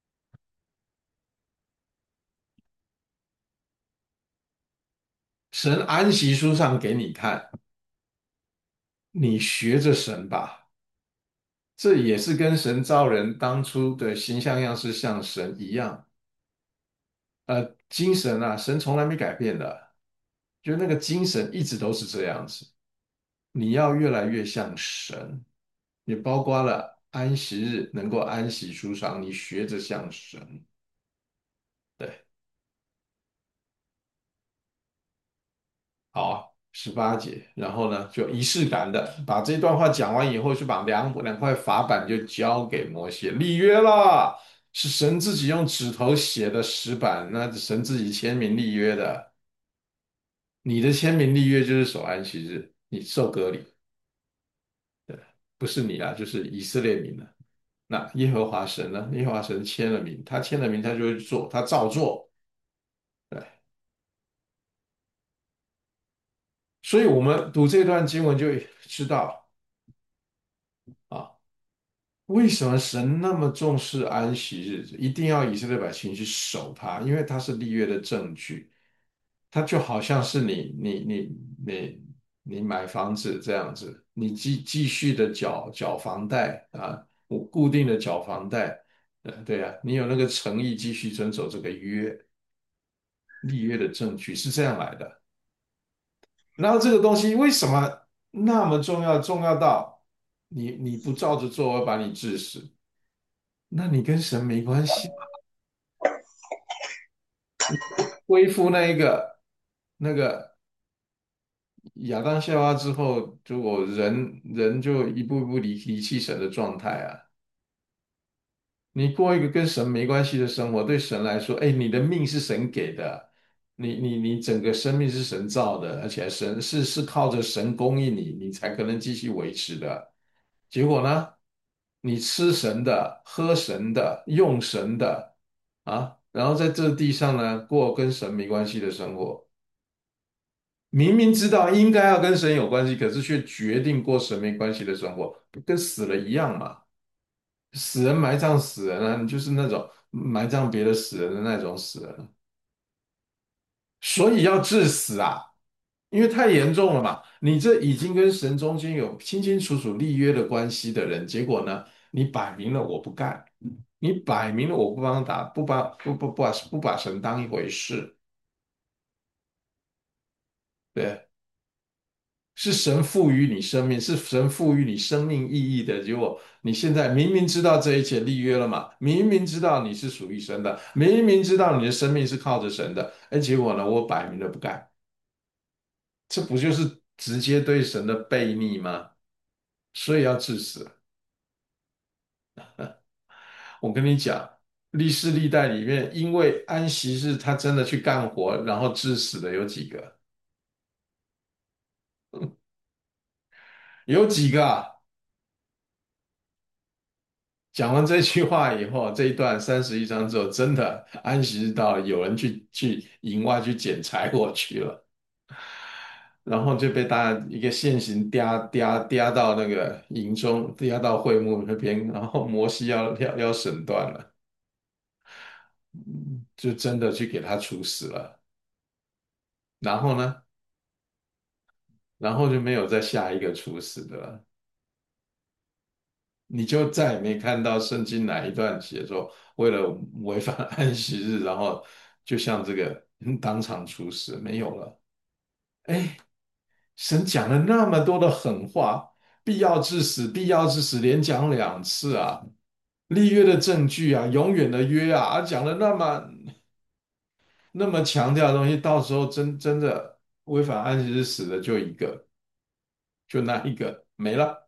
A: 神安息舒畅给你看，你学着神吧。这也是跟神造人当初的形象样式像神一样，呃，精神啊，神从来没改变的。就那个精神一直都是这样子。你要越来越像神，也包括了安息日能够安息舒畅，你学着像神。对，好啊，十八节，然后呢，就仪式感的把这段话讲完以后，就把两两块法板就交给摩西，立约了，是神自己用指头写的石板，那神自己签名立约的。你的签名立约就是守安息日，你受割礼。对，不是你啊，就是以色列民了。那耶和华神呢？耶和华神签了名，他签了名，他就会做，他照做。对，所以我们读这段经文就知道啊，为什么神那么重视安息日，一定要以色列百姓去守它，因为它是立约的证据。它就好像是你你你你你买房子这样子，你继继续的缴缴房贷啊，我固定的缴房贷。呃，对啊，你有那个诚意继续遵守这个约，立约的证据是这样来的。然后这个东西为什么那么重要？重要到你你不照着做，我会把你治死，那你跟神没关系。 恢复那一个那个亚当夏娃之后，就我人人就一步一步离离弃神的状态啊。你过一个跟神没关系的生活，对神来说，哎，你的命是神给的，你你你整个生命是神造的，而且神是是靠着神供应你，你才可能继续维持的。结果呢，你吃神的，喝神的，用神的啊，然后在这地上呢，过跟神没关系的生活，明明知道应该要跟神有关系，可是却决定过神没关系的生活，跟死了一样嘛。死人埋葬死人啊，你就是那种埋葬别的死人的那种死人，所以要致死啊，因为太严重了嘛。你这已经跟神中间有清清楚楚立约的关系的人，结果呢，你摆明了我不干，你摆明了我不帮打，不把不不不把不把神当一回事，对。是神赋予你生命，是神赋予你生命意义的。结果你现在明明知道这一切立约了嘛，明明知道你是属于神的，明明知道你的生命是靠着神的，哎，结果呢，我摆明了不干，这不就是直接对神的背逆吗？所以要致死。我跟你讲，历世历代里面，因为安息日他真的去干活，然后致死的有几个？有几个啊？讲完这句话以后，这一段三十一章之后，真的安息日到了，有人去去营外去捡柴火去了，然后就被大家一个现行嗲嗲嗲到那个营中，嗲到会幕那边，然后摩西要要要审断了，就真的去给他处死了。然后呢，然后就没有再下一个处死的了。你就再也没看到圣经哪一段写说，为了违反安息日，然后就像这个嗯当场处死，没有了。哎，神讲了那么多的狠话，必要致死，必要致死，连讲两次啊，立约的证据啊，永远的约啊，啊讲了那么那么强调的东西，到时候真真的违反安息日死的就一个，就那一个没了。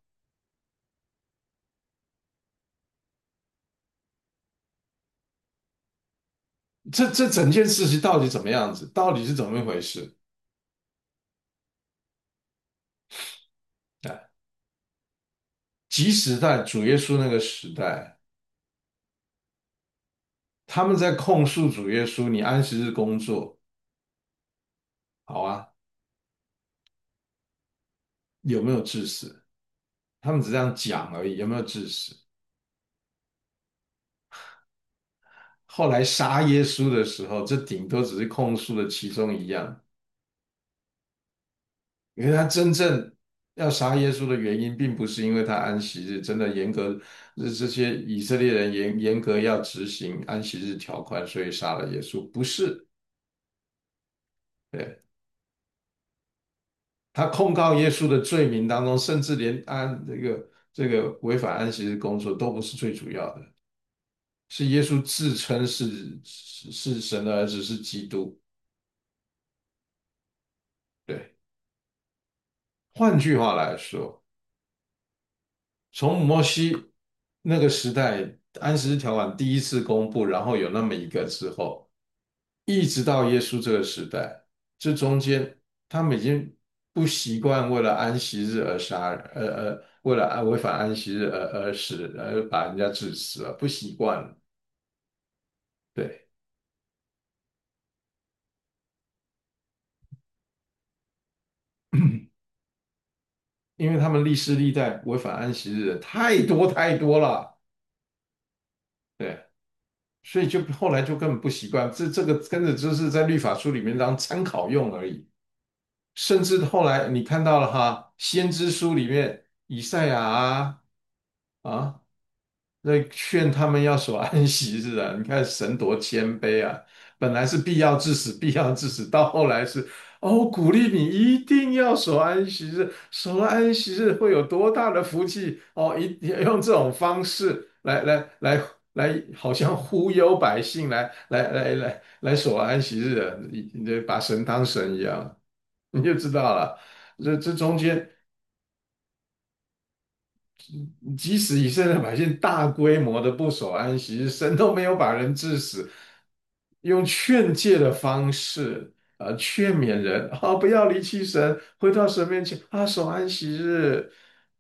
A: 这这整件事情到底怎么样子？到底是怎么一回事？哎。即使在主耶稣那个时代，他们在控诉主耶稣，你安息日工作，好啊，有没有致死？他们只这样讲而已，有没有致死？后来杀耶稣的时候，这顶多只是控诉的其中一样，因为他真正要杀耶稣的原因，并不是因为他安息日真的严格，这这些以色列人严严格要执行安息日条款，所以杀了耶稣，不是。对。他控告耶稣的罪名当中，甚至连安这个这个违反安息日工作都不是最主要的，是耶稣自称是是是神的儿子，是基督。对，换句话来说，从摩西那个时代安息日条款第一次公布，然后有那么一个之后，一直到耶稣这个时代，这中间他们已经不习惯为了安息日而杀人，呃呃，为了安违反安息日而而使而把人家致死了，不习惯了。对，因为他们历世历代违反安息日的太多太多了，对，所以就后来就根本不习惯，这这个跟着就是在律法书里面当参考用而已。甚至后来你看到了哈，先知书里面以赛亚啊啊。在劝他们要守安息日啊！你看神多谦卑啊，本来是必要致死，必要致死，到后来是哦，鼓励你一定要守安息日，守了安息日会有多大的福气哦！一用这种方式来来来来好像忽悠百姓来来来来来守安息日的，你你把神当神一样，你就知道了。这这中间，即使以色列百姓大规模的不守安息日，神都没有把人治死，用劝诫的方式，呃，劝勉人啊、不要离弃神，回到神面前啊，守安息日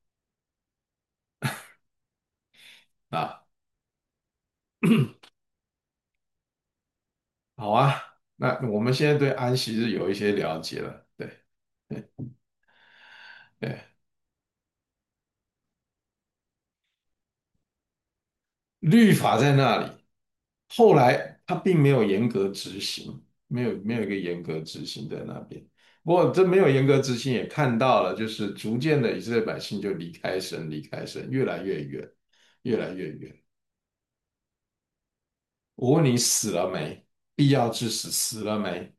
A: 啊。好啊，那我们现在对安息日有一些了解了，对对对，律法在那里，后来他并没有严格执行，没有没有一个严格执行在那边。不过这没有严格执行，也看到了，就是逐渐的以色列百姓就离开神，离开神，越来越远，越来越远。我问你死了没？必要致死死了没？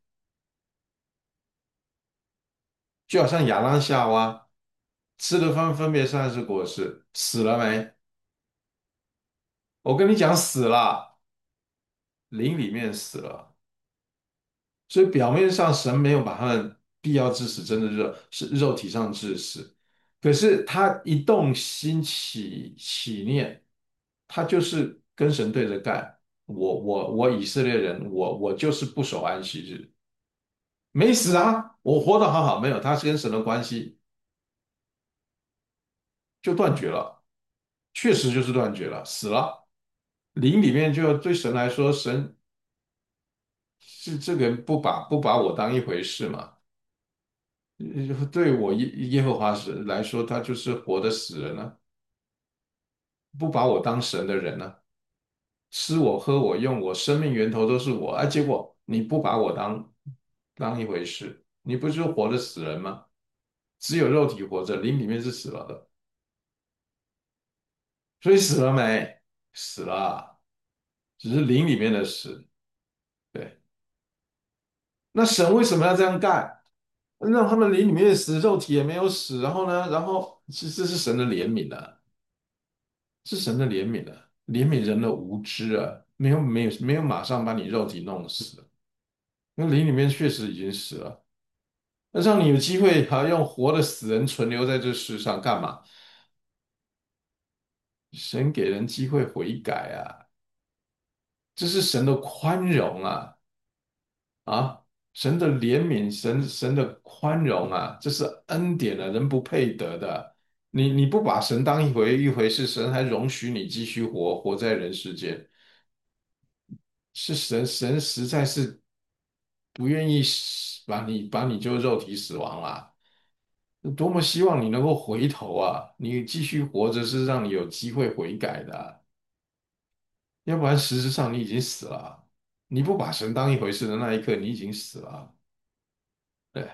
A: 就好像亚当夏娃吃了分分别善恶果实，死了没？我跟你讲死了，灵里面死了。所以表面上神没有把他们必要致死，真的肉是肉体上致死，可是他一动心起起念，他就是跟神对着干。我我我以色列人，我我就是不守安息日，没死啊，我活得好好，没有，他是跟神的关系就断绝了，确实就是断绝了，死了。灵里面就对神来说，神是这个不把不把我当一回事嘛。呃对我耶耶和华神来说，他就是活的死人啊，不把我当神的人啊，吃我喝我用我生命源头都是我啊，结果你不把我当当一回事，你不就是活的死人吗？只有肉体活着，灵里面是死了的，所以死了没？死了，只是灵里面的死。对，那神为什么要这样干？让他们灵里面死，肉体也没有死，然后呢？然后其实是神的怜悯啊。是神的怜悯啊，怜悯人的无知啊，没有没有没有马上把你肉体弄死，因为灵里面确实已经死了，那让你有机会还要用活的死人存留在这世上干嘛？神给人机会悔改啊，这是神的宽容啊啊，神的怜悯，神神的宽容啊，这是恩典啊，人不配得的。你你不把神当一回一回事，神还容许你继续活活在人世间。是神，神实在是不愿意死把你把你就肉体死亡啦，多么希望你能够回头啊！你继续活着是让你有机会悔改的啊，要不然实质上你已经死了啊。你不把神当一回事的那一刻，你已经死了啊。对，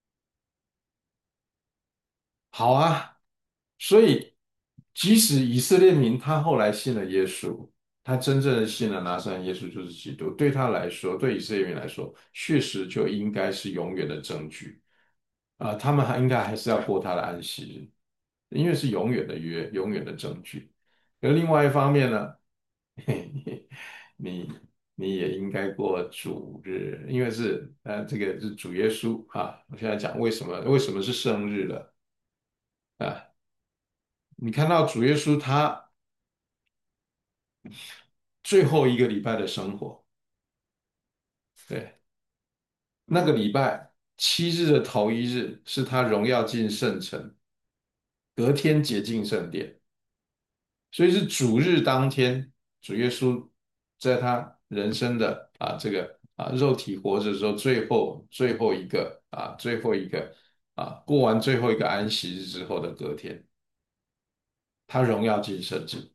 A: 好啊。所以，即使以色列民他后来信了耶稣，他真正的信了拿撒勒耶稣就是基督，对他来说，对以色列民来说，确实就应该是永远的证据。啊、他们还应该还是要过他的安息日，因为是永远的约，永远的证据。而另外一方面呢，你你也应该过主日，因为是呃这个是主耶稣啊。我现在讲为什么为什么是圣日了啊？你看到主耶稣他最后一个礼拜的生活，对，那个礼拜七日的头一日是他荣耀进圣城，隔天洁净圣殿。所以是主日当天，主耶稣在他人生的啊这个啊肉体活着的时候，最后最后一个啊最后一个啊过完最后一个安息日之后的隔天，他荣耀进圣境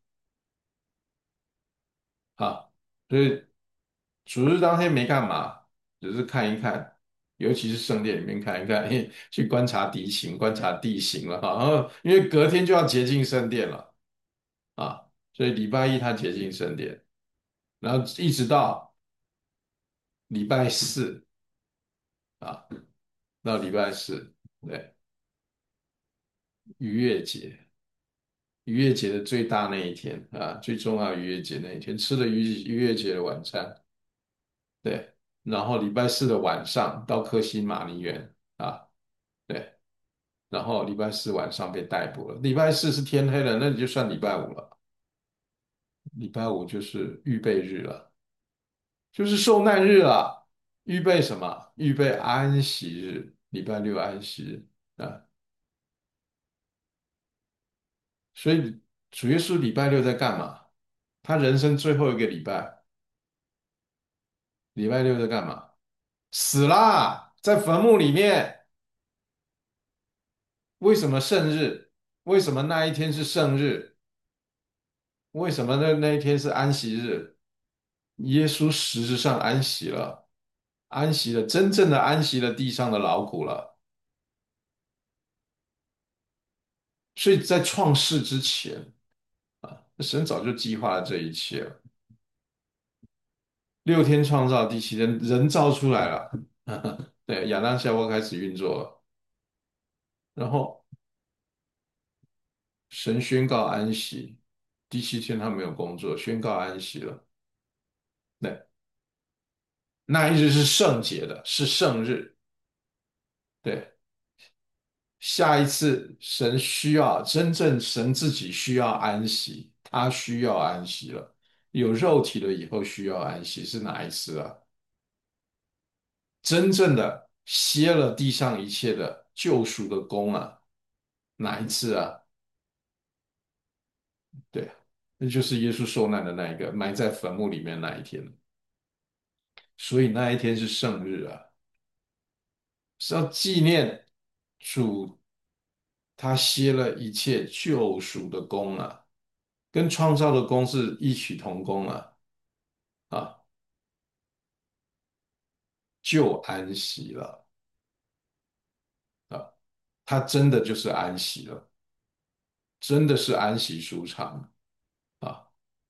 A: 啊，所以主日当天没干嘛，只是看一看，尤其是圣殿里面看一看，嘿去观察敌情、观察地形了哈。然后因为隔天就要洁净圣殿了啊，所以礼拜一他洁净圣殿。然后一直到礼拜四啊，到礼拜四，对，逾越节， 逾越节的最大那一天啊，最重要的逾越节那一天，吃了逾逾越节的晚餐，对，然后礼拜四的晚上到克西马尼园啊，对，然后礼拜四晚上被逮捕了，礼拜四是天黑了，那你就算礼拜五了，礼拜五就是预备日了，就是受难日了，预备什么？预备安息日，礼拜六安息日啊，所以主耶稣礼拜六在干嘛？他人生最后一个礼拜，礼拜六在干嘛？死啦，在坟墓里面。为什么圣日？为什么那一天是圣日？为什么那那一天是安息日？耶稣实质上安息了，安息了，真正的安息了地上的劳苦了。所以在创世之前啊，神早就计划了这一切了。六天创造，第七天人造出来了，对，亚当夏娃开始运作了，然后神宣告安息，第七天他没有工作，宣告安息了。对，那一日是圣洁的，是圣日。对，下一次神需要真正神自己需要安息，他需要安息了。有肉体了以后需要安息，是哪一次啊？真正的歇了地上一切的救赎的功啊，哪一次啊？对啊，那就是耶稣受难的那一个，埋在坟墓里面那一天。所以那一天是圣日啊，是要纪念主他歇了一切救赎的功啊，跟创造的功是异曲同工啊啊，就安息了啊，他真的就是安息了，真的是安息舒畅啊。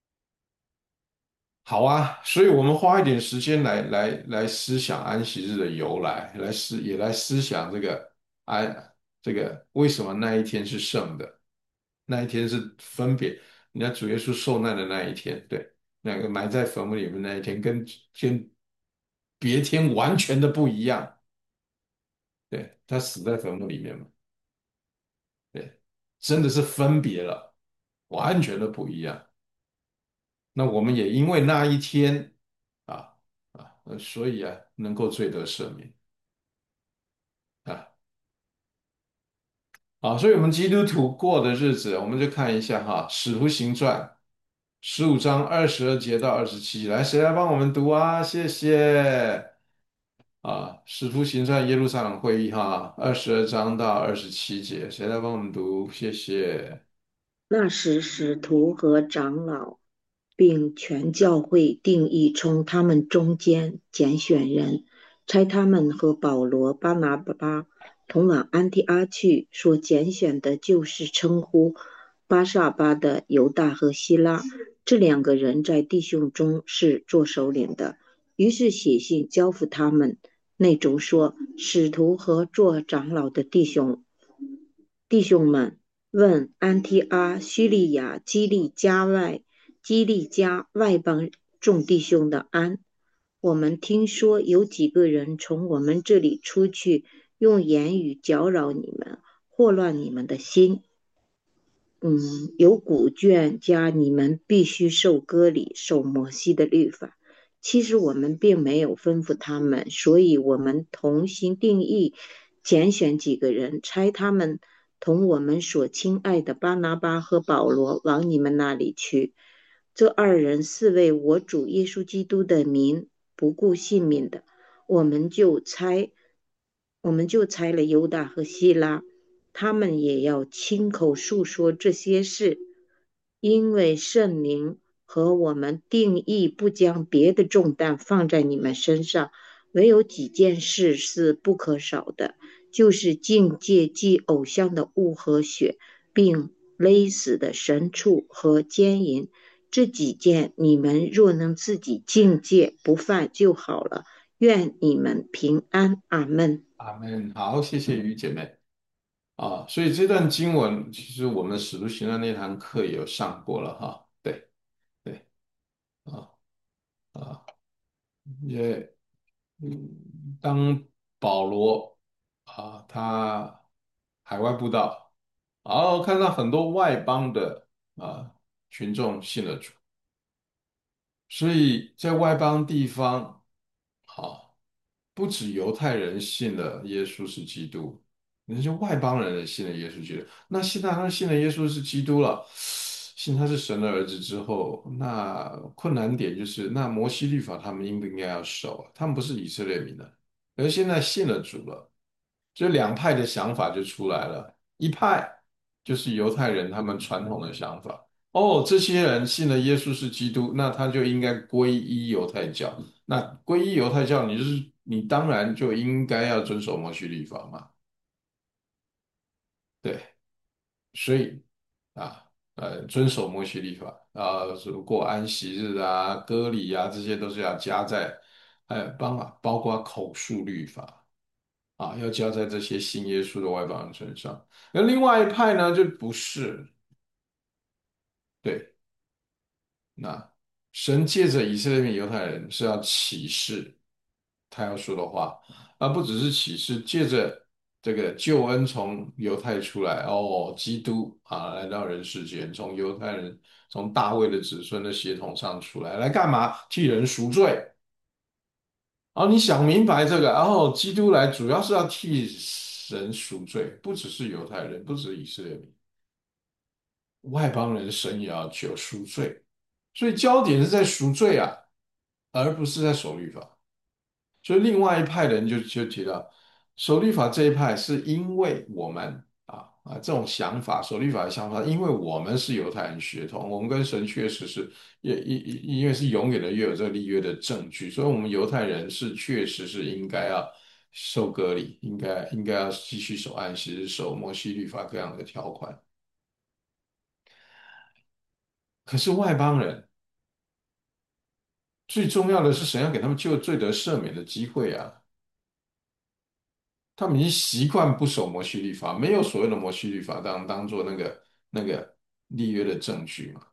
A: 好啊，所以我们花一点时间来来来思想安息日的由来，来思也来思想这个安这个为什么那一天是圣的，那一天是分别，你看主耶稣受难的那一天，对，那个埋在坟墓里面那一天，跟跟别天完全的不一样，对，他死在坟墓里面嘛，对，真的是分别了，完全的不一样。那我们也因为那一天啊啊，呃所以啊，能够罪得赦免啊。好，所以我们基督徒过的日子，我们就看一下哈，《使徒行传》十五章二十二节到二十七，来，谁来帮我们读啊？谢谢啊，《使徒行传》耶路撒冷会议哈，二十二章到二十七节，谁来帮我们读？谢谢。
B: 那时，使徒和长老并全教会定义从他们中间拣选人，差他们和保罗、巴拿巴同往安提阿去。所拣选的就是称呼巴萨巴的犹大和希拉，这两个人在弟兄中是做首领的。于是写信交付他们，内中说：使徒和做长老的弟兄弟兄们，问安提阿、叙利亚、基利家外、基利家外邦众弟兄的安。我们听说有几个人从我们这里出去，用言语搅扰你们，祸乱你们的心。嗯，有古卷加你们必须受割礼，受摩西的律法。其实我们并没有吩咐他们，所以我们同心定义，拣选几个人，差他们同我们所亲爱的巴拿巴和保罗往你们那里去。这二人是为我主耶稣基督的名不顾性命的，我们就差我们就差了犹大和希拉。他们也要亲口述说这些事，因为圣灵和我们定义不将别的重担放在你们身上，唯有几件事是不可少的，就是境界祭偶像的物和血，并勒死的牲畜和奸淫。这几件你们若能自己境界不犯就好了。愿你们平安，阿门。
A: 阿门。好，谢谢于姐妹。 啊。所以这段经文其实我们使徒行传那堂课也有上过了哈。对对啊啊，也嗯，当保罗啊他海外布道，然后看到很多外邦的啊群众信了主，所以在外邦地方。啊。不止犹太人信了耶稣是基督，那些外邦人也信了耶稣基督。那现在他们信了耶稣是基督了，信他是神的儿子之后，那困难点就是，那摩西律法他们应不应该要守啊？他们不是以色列民的，而现在信了主了，就两派的想法就出来了。一派就是犹太人他们传统的想法，哦，这些人信了耶稣是基督，那他就应该皈依犹太教。那皈依犹太教，你就是你当然就应该要遵守摩西律法嘛。对，所以啊，呃，遵守摩西律法啊，什么过安息日啊、割礼啊，这些都是要加在，哎，帮啊，包括口述律法啊，要加在这些信耶稣的外邦人身上。那另外一派呢，就不是，对，那神借着以色列民犹太人是要启示他要说的话，而不只是启示，借着这个救恩从犹太出来，哦，基督啊来到人世间，从犹太人从大卫的子孙的血统上出来，来干嘛？替人赎罪。然后你想明白这个，然后基督来主要是要替神赎罪，不只是犹太人，不只是以色列民，外邦人神也要求赎罪，所以焦点是在赎罪啊，而不是在守律法。所以另外一派的人就就提到，守律法这一派是因为我们啊啊这种想法，守律法的想法，因为我们是犹太人血统，我们跟神确实是也因因为是永远的约有这个立约的证据，所以我们犹太人是确实是应该要受割礼，应该应该要继续守安息日，守摩西律法各样的条款。可是外邦人最重要的是神要给他们救罪得赦免的机会啊。他们已经习惯不守摩西律法，没有所谓的摩西律法当当做那个那个立约的证据嘛。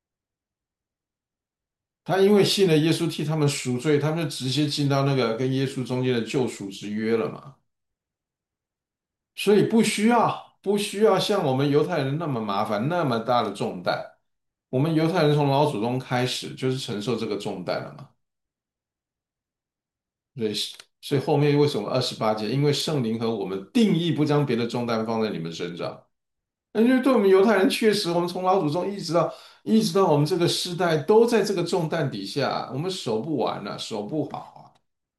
A: 他因为信了耶稣替他们赎罪，他们就直接进到那个跟耶稣中间的救赎之约了嘛。所以不需要不需要像我们犹太人那么麻烦，那么大的重担。我们犹太人从老祖宗开始就是承受这个重担了嘛。所以所以后面为什么二十八节？因为圣灵和我们定义不将别的重担放在你们身上。那因为对我们犹太人，确实我们从老祖宗一直到一直到我们这个时代，都在这个重担底下，我们守不完了，守不好啊。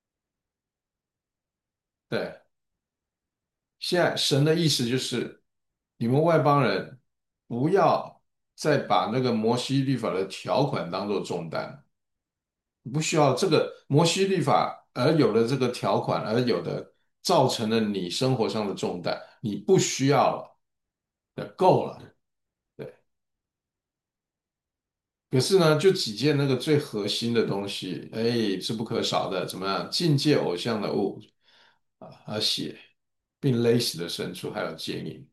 A: 对，现在神的意思就是，你们外邦人不要再把那个摩西律法的条款当做重担，不需要这个摩西律法而有的这个条款，而有的造成了你生活上的重担，你不需要了，对够了。对。可是呢，就几件那个最核心的东西，哎，是不可少的。怎么样？境界偶像的物啊，和血，并勒死的牲畜，还有奸淫，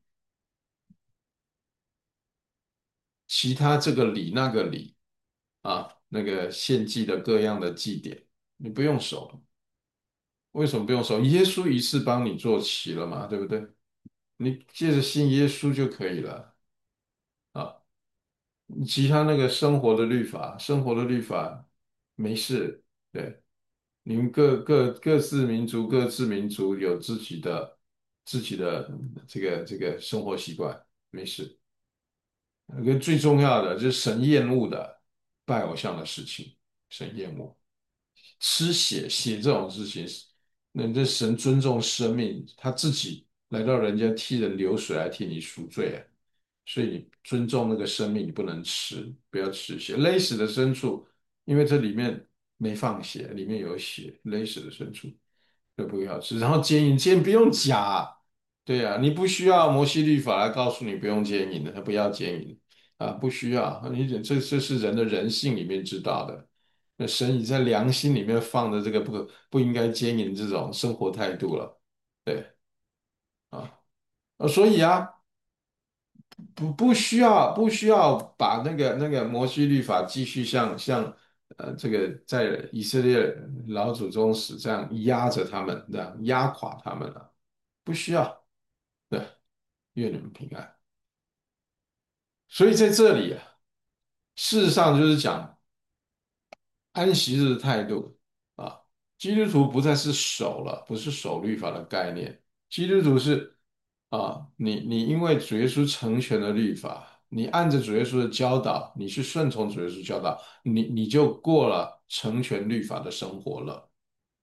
A: 其他这个礼那个礼啊，那个献祭的各样的祭典，你不用守。为什么不用守？耶稣一次帮你做齐了嘛，对不对？你借着信耶稣就可以了啊。其他那个生活的律法，生活的律法没事。对。你们各各各自民族各自民族有自己的自己的这个这个生活习惯，没事。那个最重要的就是神厌恶的拜偶像的事情，神厌恶吃血血这种事情，那这神尊重生命，他自己来到人间替人流水来替你赎罪啊，所以你尊重那个生命，你不能吃，不要吃血，勒死的牲畜，因为这里面没放血，里面有血，勒死的牲畜。就不要吃。然后奸淫，奸淫不用假，对呀、你不需要摩西律法来告诉你不用奸淫的，他不要奸淫啊，不需要。你这这是人的人性里面知道的。那神已在良心里面放的这个不不应该奸淫这种生活态度了，对啊。 呃，所以啊，不不需要不需要把那个那个摩西律法继续像像呃这个在以色列老祖宗时这样压着他们，这样压垮他们了，不需要。对，愿你们平安。所以在这里啊，事实上就是讲安息日的态度啊，基督徒不再是守了，不是守律法的概念。基督徒是啊，你你因为主耶稣成全了律法，你按着主耶稣的教导，你去顺从主耶稣教导，你你就过了成全律法的生活了。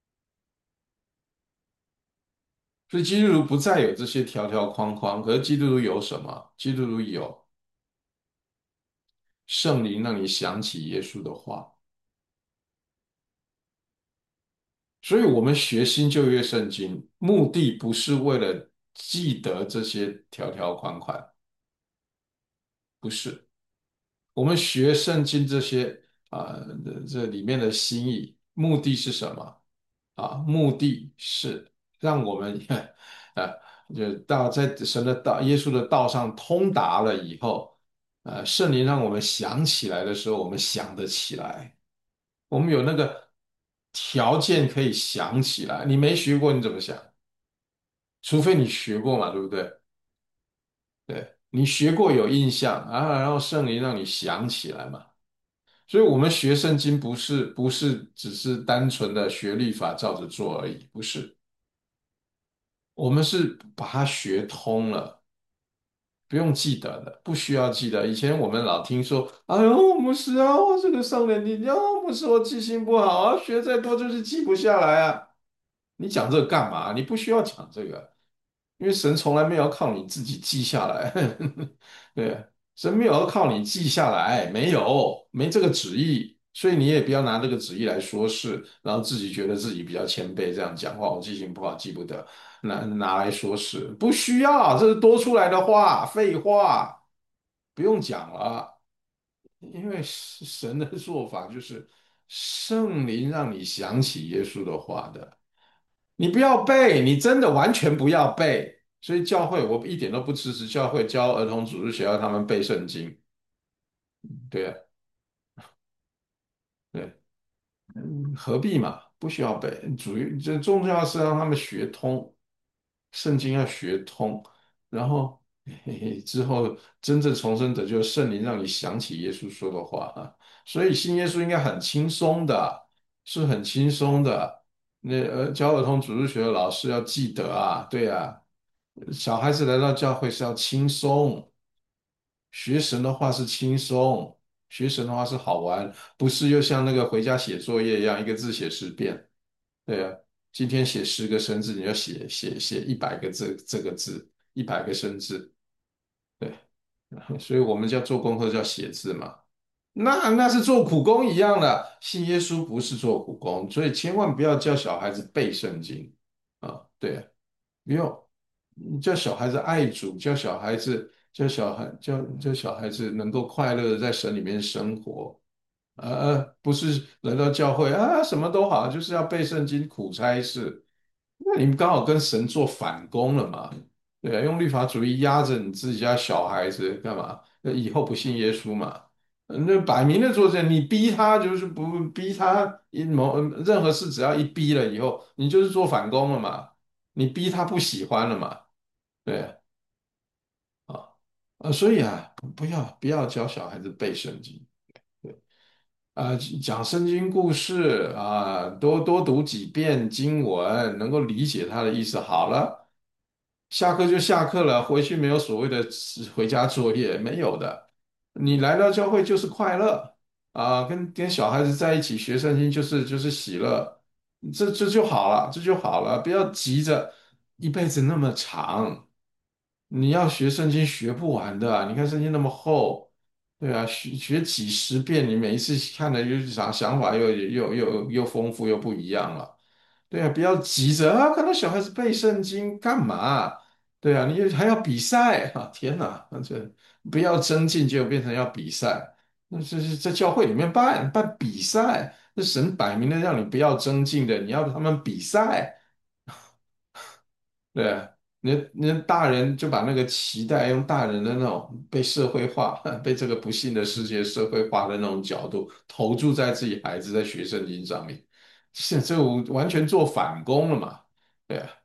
A: 所以基督徒不再有这些条条框框，可是基督徒有什么？基督徒有圣灵让你想起耶稣的话。所以，我们学新旧约圣经，目的不是为了记得这些条条款款，不是。我们学圣经这些啊，这这里面的心意，目的是什么？啊，目的是让我们啊，就到在神的道、耶稣的道上通达了以后，呃，圣灵让我们想起来的时候，我们想得起来。我们有那个条件可以想起来。你没学过，你怎么想？除非你学过嘛，对不对？对，你学过有印象啊，然后圣灵让你想起来嘛。所以，我们学圣经不是不是只是单纯的学律法照着做而已，不是，我们是把它学通了，不用记得的，不需要记得。以前我们老听说，哎呦，牧师啊，我这个上年纪，哦，牧师我记性不好啊，学再多就是记不下来啊。你讲这个干嘛？你不需要讲这个。因为神从来没有要靠你自己记下来，对，神没有要靠你记下来，没有，没这个旨意，所以你也不要拿这个旨意来说事，然后自己觉得自己比较谦卑，这样讲话，我记性不好，记不得，拿拿来说事，不需要，这是多出来的话，废话，不用讲了，因为神的做法就是圣灵让你想起耶稣的话的。你不要背，你真的完全不要背。所以教会我一点都不支持教会教儿童组织学校他们背圣经。对啊，对，嗯，何必嘛？不需要背。主这重要是让他们学通，圣经要学通，然后嘿嘿之后真正重生得救，圣灵让你想起耶稣说的话啊。所以信耶稣应该很轻松的，是很轻松的。那呃，教儿童组织学的老师要记得啊，对啊。小孩子来到教会是要轻松，学神的话是轻松，学神的话是好玩，不是又像那个回家写作业一样，一个字写十遍。对啊，今天写十个生字，你要写写写一百个字，这个字一百个生字。对，所以我们叫做功课叫写字嘛。那那是做苦工一样的，信耶稣不是做苦工，所以千万不要叫小孩子背圣经啊。对啊，不用。叫小孩子爱主，叫小孩子叫小孩叫叫小孩子能够快乐的在神里面生活，呃，不是来到教会啊什么都好，就是要背圣经苦差事，那你们刚好跟神做反攻了嘛？对啊，用律法主义压着你自己家小孩子干嘛？那以后不信耶稣嘛？呃那摆明了做这，你逼他就是不逼他一某任何事，只要一逼了以后，你就是做反攻了嘛？你逼他不喜欢了嘛？对啊，呃，所以啊，不不要不要教小孩子背圣经。对啊，讲圣经故事啊，多多读几遍经文，能够理解他的意思。好了，下课就下课了，回去没有所谓的回家作业，没有的。你来到教会就是快乐啊，跟跟小孩子在一起学圣经就是就是喜乐，这这就好了，这就好了，不要急着一辈子那么长。你要学圣经学不完的啊，你看圣经那么厚，对啊，学学几十遍，你每一次看的又想想法又又又又丰富又不一样了。对啊，不要急着啊，看到小孩子背圣经干嘛？对啊，你还要比赛啊！天哪，那这不要增进，就变成要比赛。那这是在教会里面办办比赛，那神摆明了让你不要增进的，你要他们比赛。对啊你你大人就把那个期待用大人的那种被社会化、被这个不幸的世界社会化的那种角度投注在自己孩子在学圣经上面，这这完全做反攻了嘛？对啊，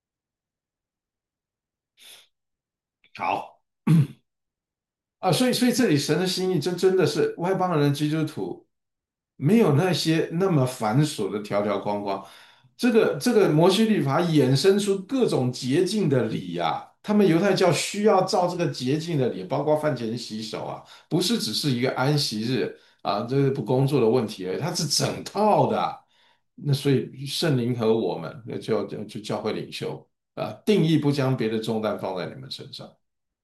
A: 好。啊，所以所以这里神的心意真真的是外邦人的基督徒没有那些那么繁琐的条条框框，这个这个摩西律法衍生出各种洁净的礼呀、他们犹太教需要照这个洁净的礼，包括饭前洗手啊，不是只是一个安息日啊，这个不工作的问题而已，它是整套的啊。那所以圣灵和我们，那就就就教会领袖啊，定义不将别的重担放在你们身上。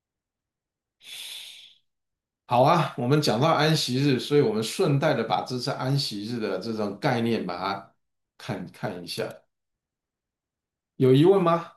A: 好啊，我们讲到安息日，所以我们顺带的把这次安息日的这种概念把它看看一下，有疑问吗？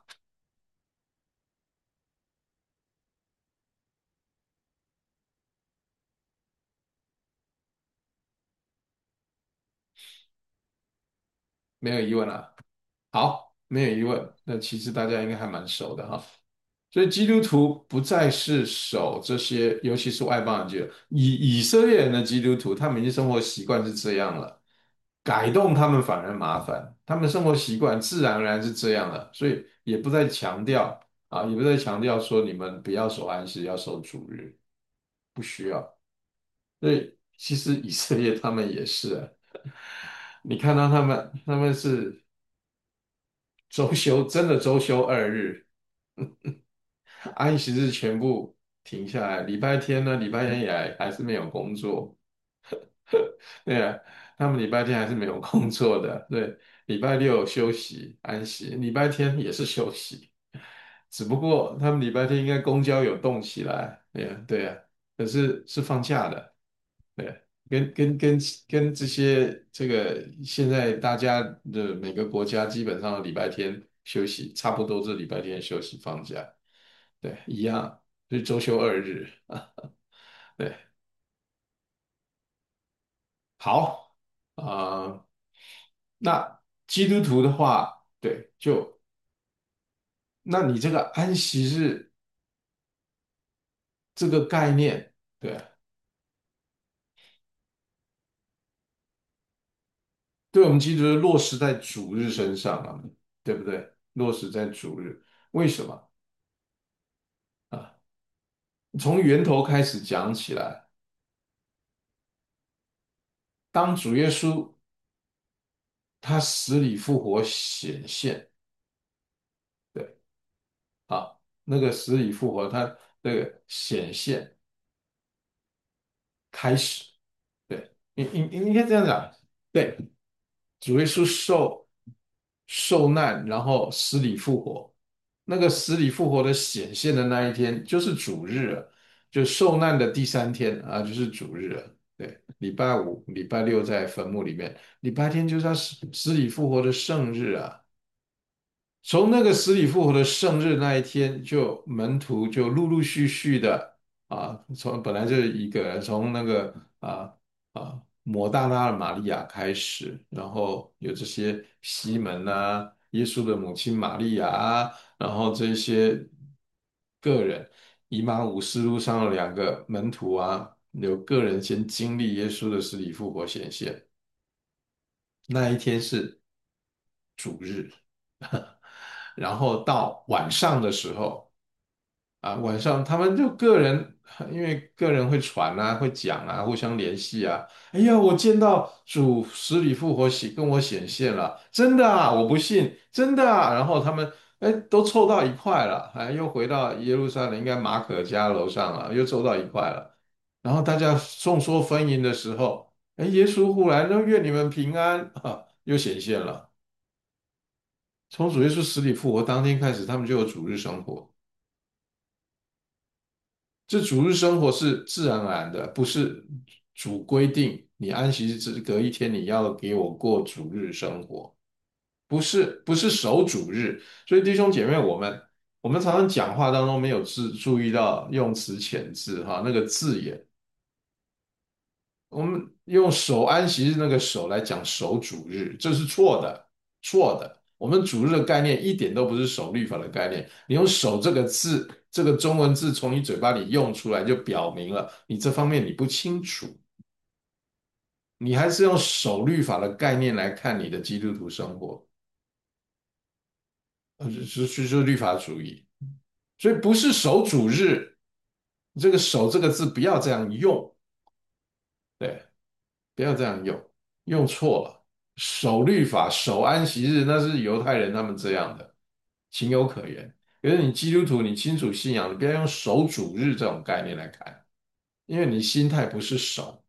A: 没有疑问啊。好，没有疑问，那其实大家应该还蛮熟的哈。所以基督徒不再是守这些，尤其是外邦人基督徒以以色列人的基督徒，他们已经生活习惯是这样了，改动他们反而麻烦，他们生活习惯自然而然是这样的，所以也不再强调啊，也不再强调说你们不要守安息，要守主日，不需要。所以其实以色列他们也是啊，你看到他们他们是周休，真的周休二日，安息日全部停下来，礼拜天呢，礼拜天也还还是没有工作，对啊，他们礼拜天还是没有工作的，对，礼拜六休息安息，礼拜天也是休息，只不过他们礼拜天应该公交有动起来，对呀，对呀，可是是放假的，对，跟跟跟跟这些这个现在大家的每个国家基本上礼拜天休息，差不多是礼拜天休息放假，对，一样，就是周休二日啊，对，好啊。那基督徒的话，对，就那你这个安息日这个概念，对啊，对我们基督徒落实在主日身上了，对不对？落实在主日，为什么啊？从源头开始讲起来，当主耶稣他死里复活显现，对啊，那个死里复活，他那个显现开始，对，你你你应该这样讲，对，主耶稣受受难，然后死里复活。那个死里复活的显现的那一天，就是主日了，就受难的第三天啊，就是主日了。对，礼拜五、礼拜六在坟墓里面，礼拜天就是他死死里复活的圣日啊。从那个死里复活的圣日那一天，就门徒就陆陆续续的啊，从本来就是一个人，从那个啊啊抹大拉的玛利亚开始，然后有这些西门啊，耶稣的母亲玛利亚啊，然后这些个人，以马五斯路上的两个门徒啊，有个人先经历耶稣的死里复活显现，那一天是主日，然后到晚上的时候。啊，晚上他们就个人，因为个人会传啊，会讲啊，互相联系啊。哎呀，我见到主死里复活显跟我显现了，真的啊，我不信，真的啊。然后他们哎都凑到一块了，哎又回到耶路撒冷，应该马可家楼上了，又凑到一块了。然后大家众说纷纭的时候，哎，耶稣忽然说愿你们平安啊，又显现了。从主耶稣死里复活当天开始，他们就有主日生活。这主日生活是自然而然的，不是主规定你安息日隔一天你要给我过主日生活，不是不是守主日。所以弟兄姐妹，我们我们常常讲话当中没有注注意到用词遣字哈那个字眼，我们用守安息日那个守来讲守主日，这是错的，错的。 我们主日的概念一点都不是守律法的概念。你用“守”这个字，这个中文字从你嘴巴里用出来，就表明了你这方面你不清楚。你还是用守律法的概念来看你的基督徒生活，呃，是是是律法主义。所以不是守主日，这个“守”这个字不要这样用，对，不要这样用，用错了。守律法、守安息日，那是犹太人他们这样的，情有可原。可是你基督徒，你清楚信仰，你不要用守主日这种概念来看，因为你心态不是守。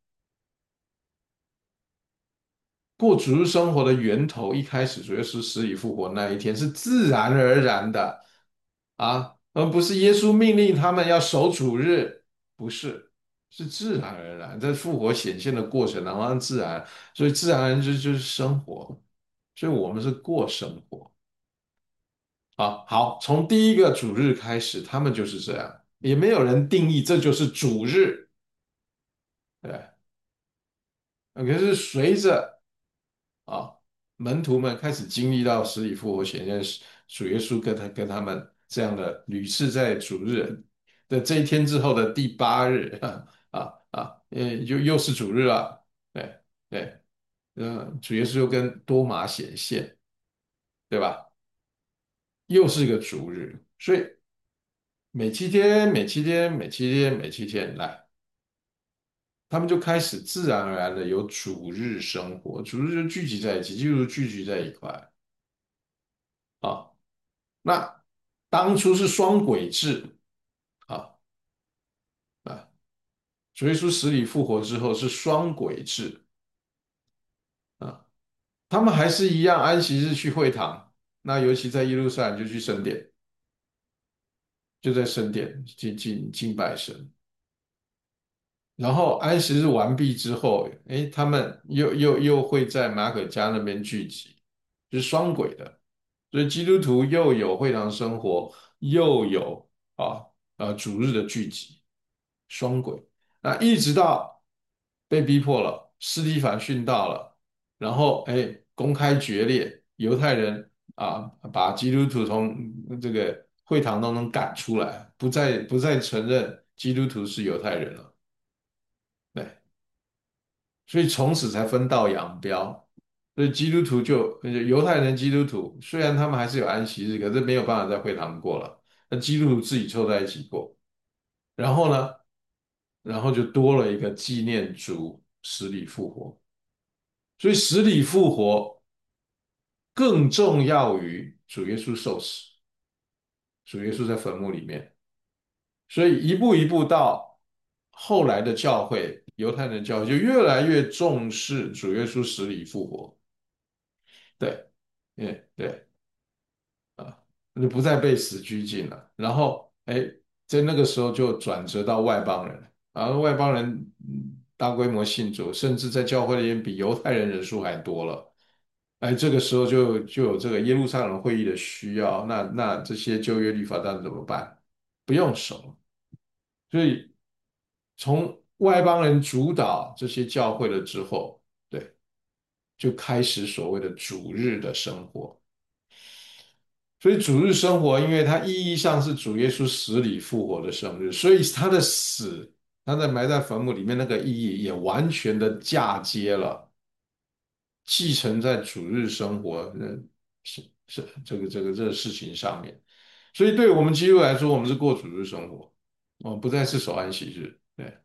A: 过主日生活的源头，一开始主要是死里复活那一天，是自然而然的啊，而不是耶稣命令他们要守主日，不是，是自然而然在复活显现的过程，然后自然，所以自然而然就就是生活，所以我们是过生活啊。好，从第一个主日开始，他们就是这样，也没有人定义这就是主日，对，可是随着啊，门徒们开始经历到死里复活显现，主耶稣跟他跟他们这样的屡次在主日的这一天之后的第八日啊啊啊，呃，又又是主日了，对对，嗯，主耶稣又跟多马显现，对吧？又是一个主日，所以每七天每七天每七天每七天来，他们就开始自然而然的有主日生活，主日就聚集在一起，就是聚集在一块啊。那当初是双轨制啊啊，主耶稣死里复活之后是双轨制啊，他们还是一样安息日去会堂，那尤其在耶路撒冷就去圣殿，就在圣殿敬敬敬拜神。然后安息日完毕之后，诶，他们又又又会在马可家那边聚集，就是双轨的，所以基督徒又有会堂生活，又有啊呃主日的聚集。双轨。那一直到被逼迫了，斯蒂凡殉道了，然后哎公开决裂，犹太人啊把基督徒从这个会堂当中赶出来，不再不再承认基督徒是犹太人了，对，所以从此才分道扬镳。所以基督徒就犹太人基督徒，虽然他们还是有安息日，可是没有办法在会堂过了。那基督徒自己凑在一起过，然后呢？然后就多了一个纪念主死里复活，所以死里复活更重要于主耶稣受死，主耶稣在坟墓里面，所以一步一步到后来的教会，犹太人的教会就越来越重视主耶稣死里复活，对，嗯，对。啊，就不再被死拘禁了。然后，哎，在那个时候就转折到外邦人，然后外邦人嗯大规模信主，甚至在教会里面比犹太人人数还多了。哎，这个时候就就有这个耶路撒冷会议的需要，那那这些旧约律法当然怎么办？不用守，所以从外邦人主导这些教会了之后，对，就开始所谓的主日的生活。所以主日生活，因为它意义上是主耶稣死里复活的生日，所以他的死，他在埋在坟墓里面那个意义也完全的嫁接了，继承在主日生活，呃，是是这个这个这个事情上面。所以对我们基督徒来说，我们是过主日生活，哦，不再是守安息日。对，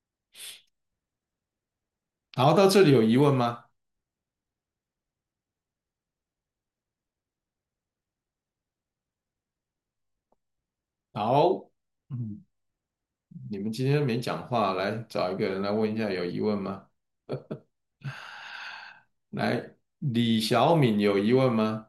A: 好，到这里有疑问吗？好，嗯，你们今天没讲话，来找一个人来问一下，有疑问吗？来，李小敏有疑问吗？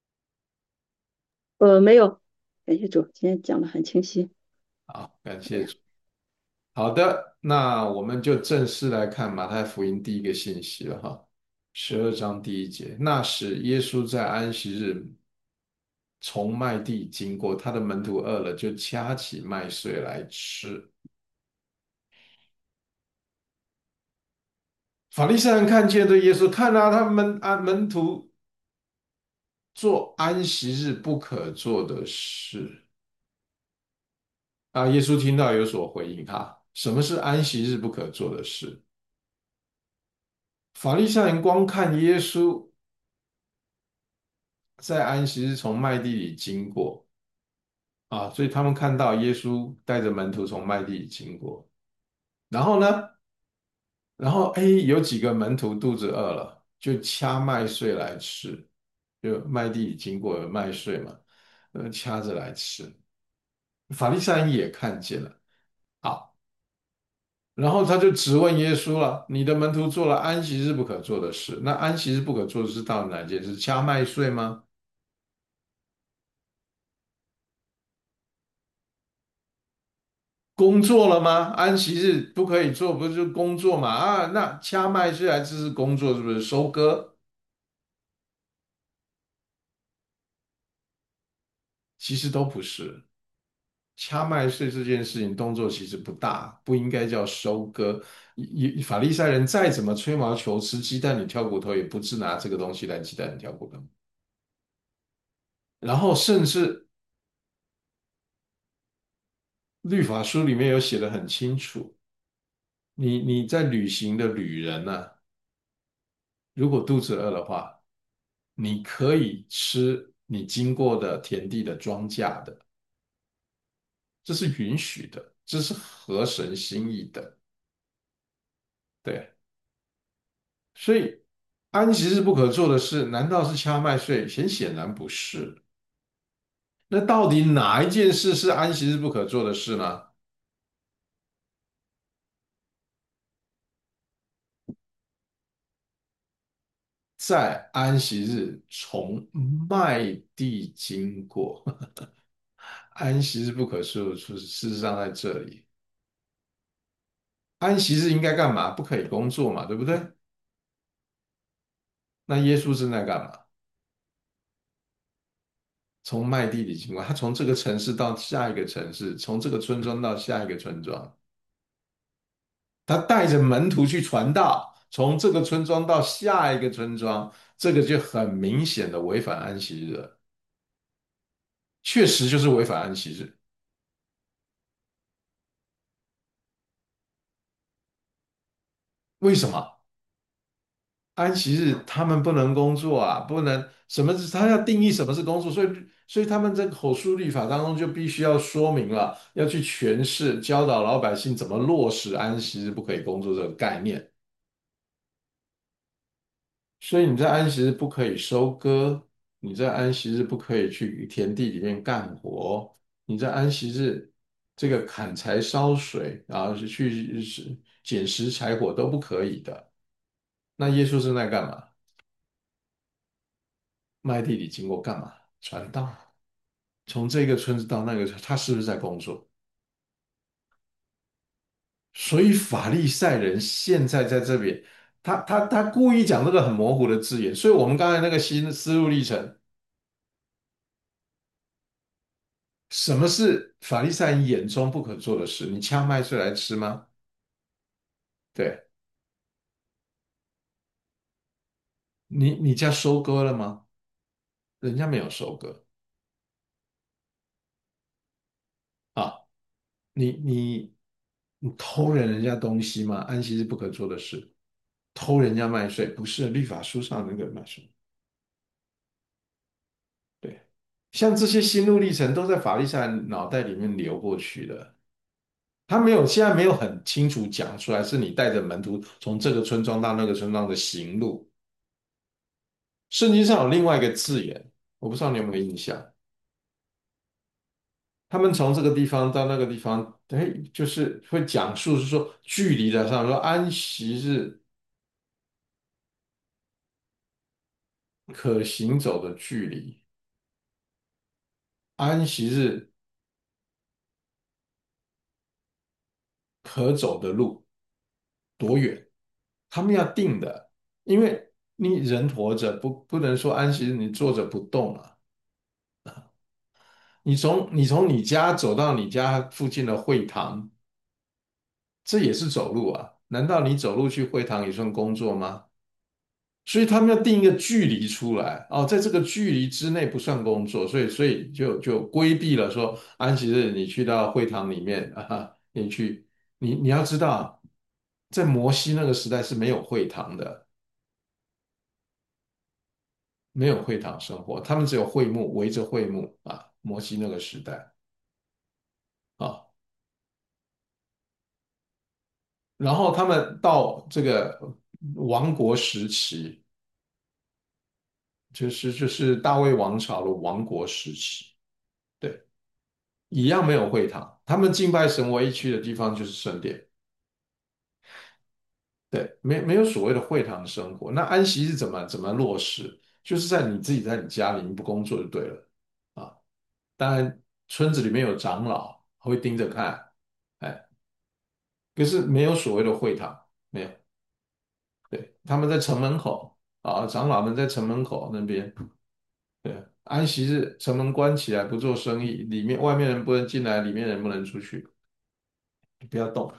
B: 呃，没有，感谢主，今天讲的很清晰。
A: 好，感谢主。好的，那我们就正式来看马太福音第一个信息了哈，十二章第一节。那时，耶稣在安息日从麦地经过，他的门徒饿了，就掐起麦穗来吃。法利赛人看见对耶稣看啊，他们啊门徒做安息日不可做的事啊。耶稣听到有所回应哈，什么是安息日不可做的事？法利赛人光看耶稣在安息日从麦地里经过啊，所以他们看到耶稣带着门徒从麦地里经过，然后呢，然后哎，有几个门徒肚子饿了，就掐麦穗来吃，就麦地里经过有麦穗嘛，呃，掐着来吃。法利赛人也看见了，好，然后他就质问耶稣了：“你的门徒做了安息日不可做的事，那安息日不可做的事到底哪件事？掐麦穗吗？工作了吗？安息日不可以做，不是就工作嘛？啊，那掐麦穗来这是工作，是不是收割？其实都不是。掐麦穗这件事情动作其实不大，不应该叫收割。以法利赛人再怎么吹毛求疵，鸡蛋里挑骨头，也不是拿这个东西来鸡蛋里挑骨头。然后甚至律法书里面有写的很清楚，你你在旅行的旅人呢、如果肚子饿的话，你可以吃你经过的田地的庄稼的，这是允许的，这是合神心意的。对，所以安息日不可做的事，难道是掐麦穗？很显然不是。那到底哪一件事是安息日不可做的事呢？在安息日从麦地经过，安息日不可做的事，事实上在这里。安息日应该干嘛？不可以工作嘛，对不对？那耶稣正在干嘛？从麦地里经过，他从这个城市到下一个城市，从这个村庄到下一个村庄，他带着门徒去传道，从这个村庄到下一个村庄，这个就很明显的违反安息日了，确实就是违反安息日。为什么？安息日他们不能工作啊，不能什么是他要定义什么是工作，所以所以他们在口述律法当中就必须要说明了，要去诠释教导老百姓怎么落实安息日不可以工作这个概念。所以你在安息日不可以收割，你在安息日不可以去田地里面干活，你在安息日这个砍柴烧水，然后是去是捡拾柴火都不可以的。那耶稣正在干嘛？麦地里经过干嘛？传道。从这个村子到那个村，他是不是在工作？所以法利赛人现在在这边，他他他故意讲这个很模糊的字眼，所以我们刚才那个新思路历程，什么是法利赛人眼中不可做的事？你掐麦穗来吃吗？对，你你家收割了吗？人家没有收割啊，你你你偷人人家东西吗？安息是不可做的事，偷人家麦穗不是律法书上那个麦穗。对，像这些心路历程都在法利赛人脑袋里面流过去的，他没有现在没有很清楚讲出来，是你带着门徒从这个村庄到那个村庄的行路。圣经上有另外一个字眼，我不知道你有没有印象，他们从这个地方到那个地方，哎，就是会讲述是说距离的上说安息日可行走的距离，安息日可走的路多远。他们要定的，因为你人活着不不能说安息日你坐着不动啊，你从你从你家走到你家附近的会堂，这也是走路啊，难道你走路去会堂也算工作吗？ 所以他们要定一个距离出来哦，在这个距离之内不算工作，所以所以就就规避了说安息日你去到会堂里面啊，你去你你要知道，在摩西那个时代是没有会堂的，没有会堂生活，他们只有会幕，围着会幕啊，摩西那个时代啊，然后他们到这个王国时期，就是就是大卫王朝的王国时期。对。一样没有会堂，他们敬拜神唯一去的地方就是圣殿，对，没没有所谓的会堂生活。那安息日怎么怎么落实？就是在你自己在你家里，你不工作就对了啊。当然，村子里面有长老会盯着看，哎，可是没有所谓的会堂，没有。对，他们在城门口啊，长老们在城门口那边，对，安息日城门关起来不做生意，里面外面人不能进来，里面人不能出去，不要动。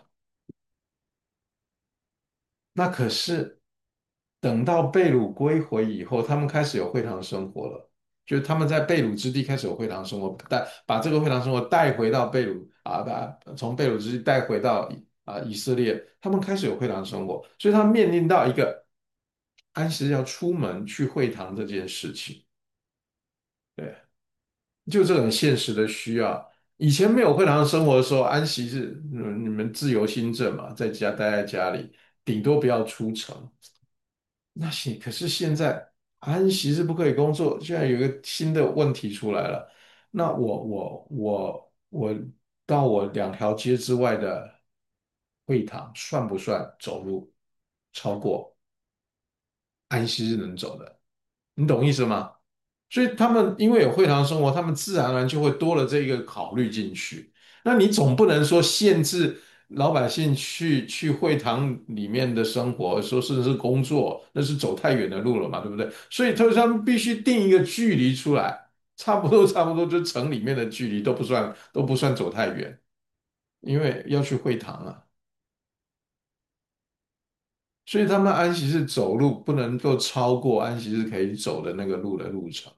A: 那可是等到被掳归回以后，他们开始有会堂生活了，就是他们在被掳之地开始有会堂生活，带把这个会堂生活带回到被掳啊，把从被掳之地带回到啊以色列，他们开始有会堂生活，所以他们面临到一个安息日要出门去会堂这件事情，对，就这种现实的需要。以前没有会堂生活的时候，安息日，嗯你们自由新政嘛，在家待在家里，顶多不要出城。那行，可是现在安息日不可以工作，现在有一个新的问题出来了。那我我我我到我两条街之外的会堂，算不算走路超过安息日能走的？你懂意思吗？所以他们因为有会堂生活，他们自然而然就会多了这一个考虑进去。那你总不能说限制老百姓去去会堂里面的生活，说甚至是工作，那是走太远的路了嘛，对不对？所以他他们必须定一个距离出来，差不多差不多就城里面的距离都不算都不算走太远，因为要去会堂啊，所以他们安息日走路不能够超过安息日可以走的那个路的路程。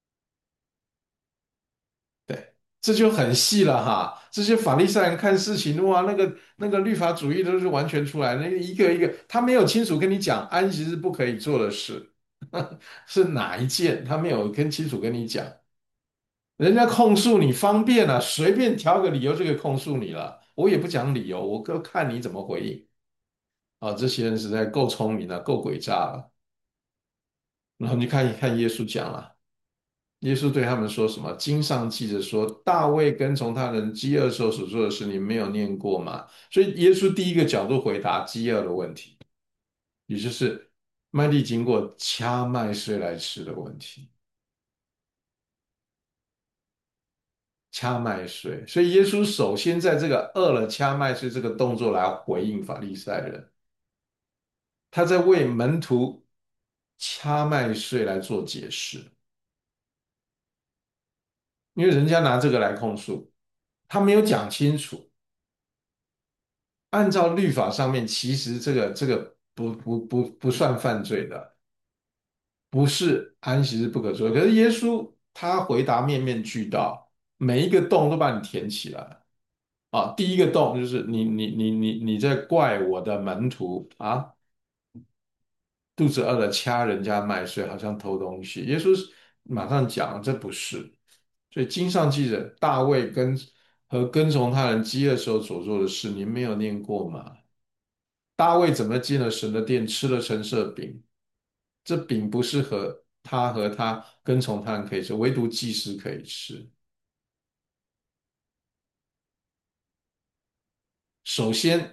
A: 对，这就很细了哈。这些法利赛人看事情，哇，那个那个律法主义都是完全出来，那个一个一个，他没有清楚跟你讲安息日不可以做的事是哪一件，他没有跟清楚跟你讲。人家控诉你方便了，随便挑个理由就可以控诉你了。我也不讲理由，我就看你怎么回应。啊，这些人实在够聪明了，够诡诈了。然后你看一看耶稣讲了。耶稣对他们说什么？经上记着说，大卫跟从他人饥饿时候所做的事，你们没有念过吗？所以耶稣第一个角度回答饥饿的问题，也就是麦地经过掐麦穗来吃的问题。掐麦穗，所以耶稣首先在这个饿了掐麦穗这个动作来回应法利赛人，他在为门徒掐麦穗来做解释，因为人家拿这个来控诉，他没有讲清楚。按照律法上面，其实这个这个不不不不算犯罪的，不是安息日不可做。可是耶稣他回答面面俱到，每一个洞都把你填起来啊。第一个洞就是你你你你你在怪我的门徒啊，肚子饿了掐人家麦穗，好像偷东西。耶稣马上讲这不是，所以经上记着大卫跟和跟从他人饥饿时候所做的事，你没有念过吗？大卫怎么进了神的殿，吃了陈设饼？这饼不是和他和他跟从他人可以吃，唯独祭司可以吃。首先，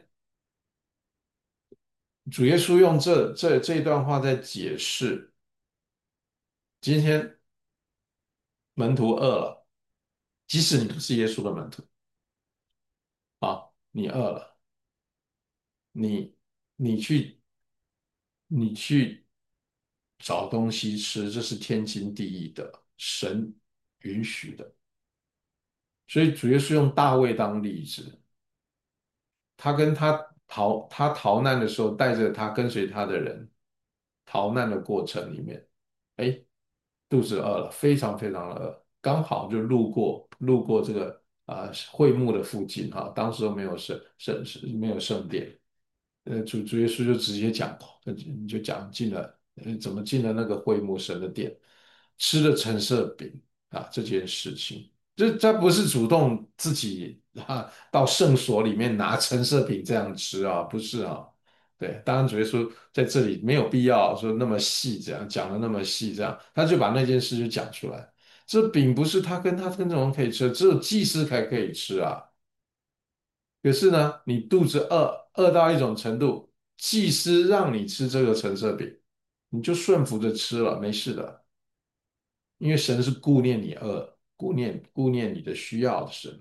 A: 主耶稣用这这这一段话在解释，今天门徒饿了，即使你不是耶稣的门徒啊，你饿了，你你去你去找东西吃，这是天经地义的，神允许的。所以主耶稣用大卫当例子，他跟他逃他逃难的时候，带着他跟随他的人， 逃难的过程里面，哎，肚子饿了，非常非常的饿，刚好就路过路过这个啊、呃会幕的附近哈，当时都没有圣圣没有圣殿，呃，主主耶稣就直接讲，呃你就讲进了，呃，怎么进了那个会幕神的殿，吃了陈设饼啊这件事情，这他不是主动自己啊到圣所里面拿陈设饼这样吃啊，不是啊。对，当然主耶稣在这里没有必要说那么细，这样讲的那么细，这样他就把那件事就讲出来。这饼不是他跟他跟这种人可以吃的，只有祭司才可以吃啊。可是呢，你肚子饿饿到一种程度，祭司让你吃这个橙色饼，你就顺服着吃了，没事的，因为神是顾念你饿，顾念顾念你的需要的神。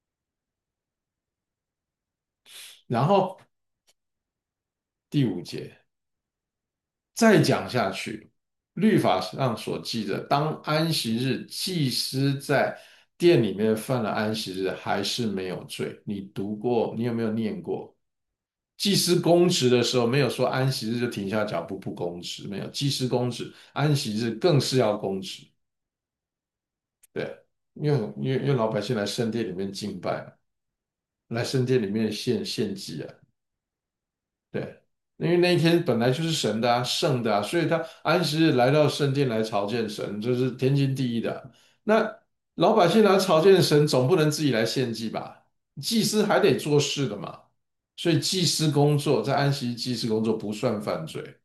A: 然后第五节再讲下去，律法上所记着，当安息日祭司在殿里面犯了安息日，还是没有罪。你读过，你有没有念过？祭司公职的时候，没有说安息日就停下脚步不公职，没有。祭司公职，安息日更是要公职。对，因为因为因为老百姓来圣殿里面敬拜嘛，来圣殿里面献献祭啊，对，因为那一天本来就是神的啊，圣的啊，所以他安息日来到圣殿来朝见神，这是天经地义的。那老百姓来朝见神，总不能自己来献祭吧？祭司还得做事的嘛，所以祭司工作在安息日祭司工作不算犯罪。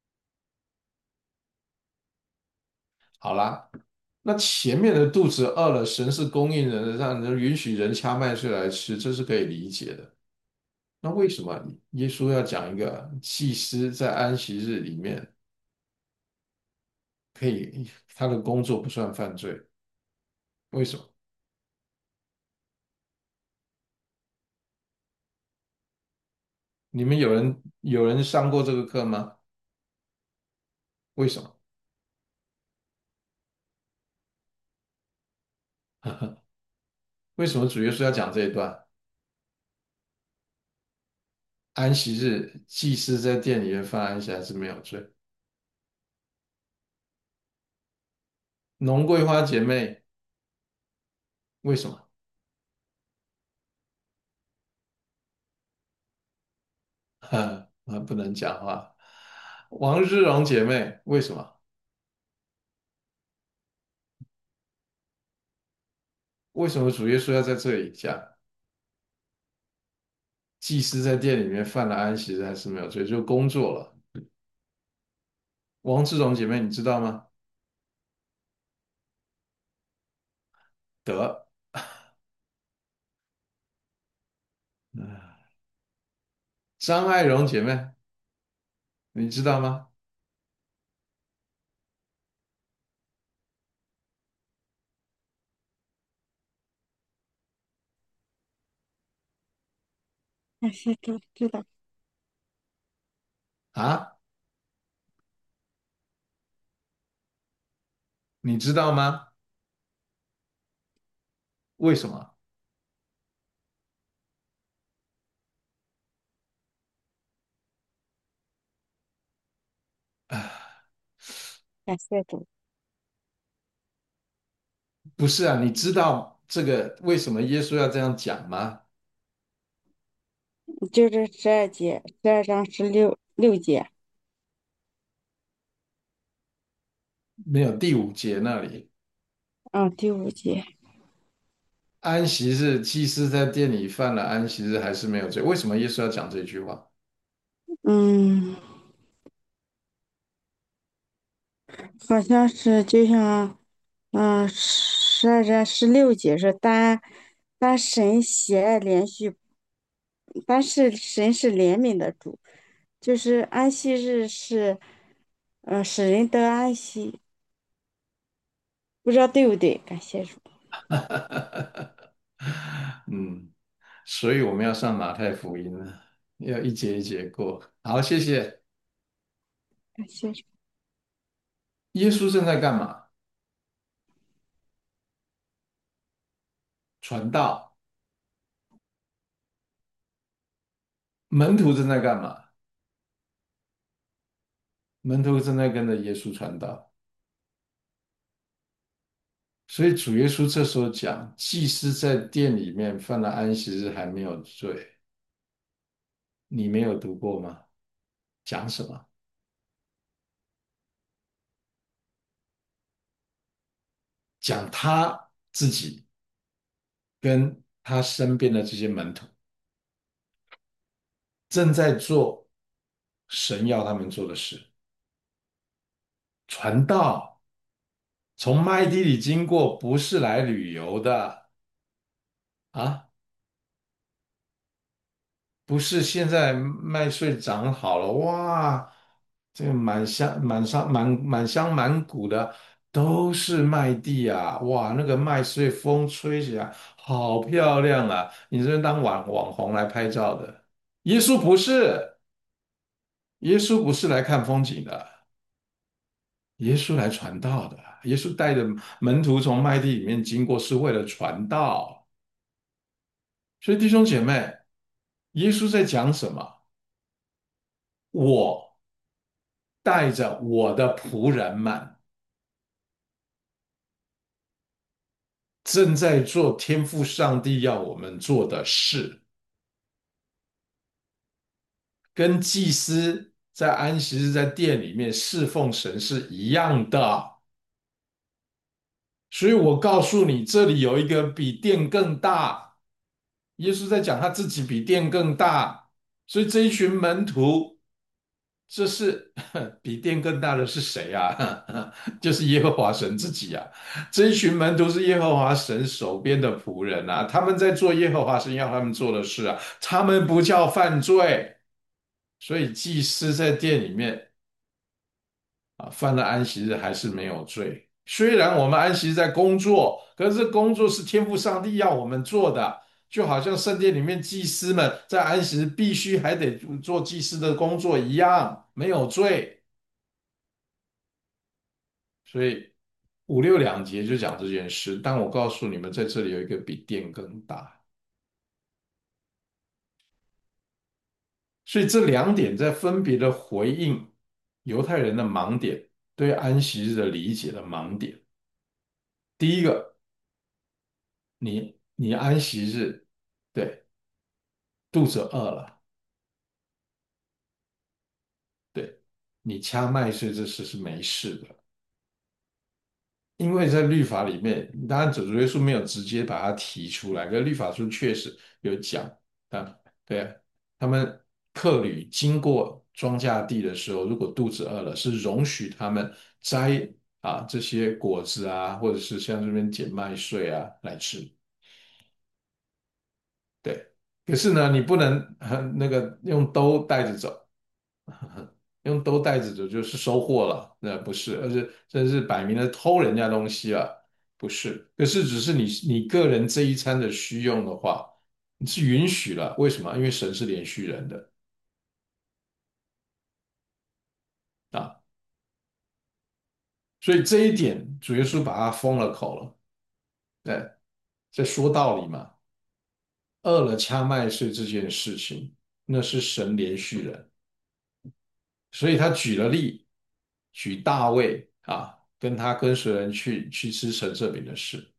A: 好啦，那前面的肚子饿了，神是供应人的，让人允许人掐麦穗来吃，这是可以理解的。那为什么耶稣要讲一个祭司在安息日里面可以他的工作不算犯罪？为什么？你们有人有人上过这个课吗？为什么？为什么主耶稣要讲这一段？安息日祭司在店里面犯安息还是没有罪？农桂花姐妹为什么？啊，不能讲话。王日荣姐妹为什么？为什么主耶稣要在这里讲？祭司在店里面犯了安息日还是没有罪，就工作了。王志荣姐妹，你知道吗？得，嗯张爱荣姐妹，你知道吗？
D: 感谢主，知道。
A: 啊，你知道吗？为什么？啊，
D: 感谢主，
A: 不是啊，你知道这个为什么耶稣要这样讲吗？
D: 就是十二节，十二章十六六节。
A: 没有第五节那里，
D: 嗯，第五节。
A: 安息日祭司在店里犯了安息日还是没有罪？为什么耶稣要讲这句话？
D: 嗯，好像是就像，嗯，十二章十六节是单单神喜爱连续，但是神是怜悯的主，就是安息日是，嗯，使人得安息，不知道对不对？感谢主，
A: 嗯，所以我们要上马太福音了，要一节一节过。好，谢谢。
D: 感谢主。
A: 耶稣正在干嘛？传道。门徒正在干嘛？ 门徒正在跟着耶稣传道，所以主耶稣这时候讲，祭司在殿里面犯了安息日还没有罪，你没有读过吗？讲什么？讲他自己跟他身边的这些门徒正在做神要他们做的事，传道，从麦地里经过，不是来旅游的啊。不是现在麦穗长好了，哇，这个满乡满山满满乡满谷的都是麦地啊，哇，那个麦穗风吹起来好漂亮啊！你这边当网网红来拍照的，耶稣不是，耶稣不是来看风景的，耶稣来传道的，耶稣带着门徒从麦地里面经过，是为了传道。所以弟兄姐妹，耶稣在讲什么？我带着我的仆人们，正在做天父上帝要我们做的事，跟祭司在安息日在殿里面侍奉神是一样的。所以我告诉你，这里有一个比殿更大。耶稣在讲他自己比殿更大，所以这一群门徒，这是比殿更大的是谁啊？就是耶和华神自己啊！这一群门徒是耶和华神手边的仆人啊，他们在做耶和华神要他们做的事啊，他们不叫犯罪，所以祭司在殿里面啊犯了安息日还是没有罪。虽然我们安息日在工作，可是工作是天父上帝要我们做的，就好像圣殿里面祭司们在安息日必须还得做祭司的工作一样，没有罪。所以五六两节就讲这件事，但我告诉你们，在这里有一个比殿更大。所以这两点在分别的回应犹太人的盲点，对安息日的理解的盲点。第一个，你你安息日，对，肚子饿了，对，你掐麦穗这事是没事的，因为在律法里面，当然主耶稣没有直接把它提出来，可律法书确实有讲啊，对啊，他们客旅经过庄稼地的时候，如果肚子饿了，是容许他们摘啊这些果子啊，或者是像这边捡麦穗啊来吃。对，可是呢，你不能呃那个用兜带着走，用兜带着走就是收获了，那不是，而是这是摆明了偷人家东西了，不是。可是只是你你个人这一餐的需用的话，你是允许了，为什么？因为神是连续人的啊，所以这一点主耶稣把他封了口了，对，在说道理嘛。饿了掐麦穗这件事情，那是神连续人。所以他举了例，举大卫啊，跟他跟随人去去吃橙色饼的事。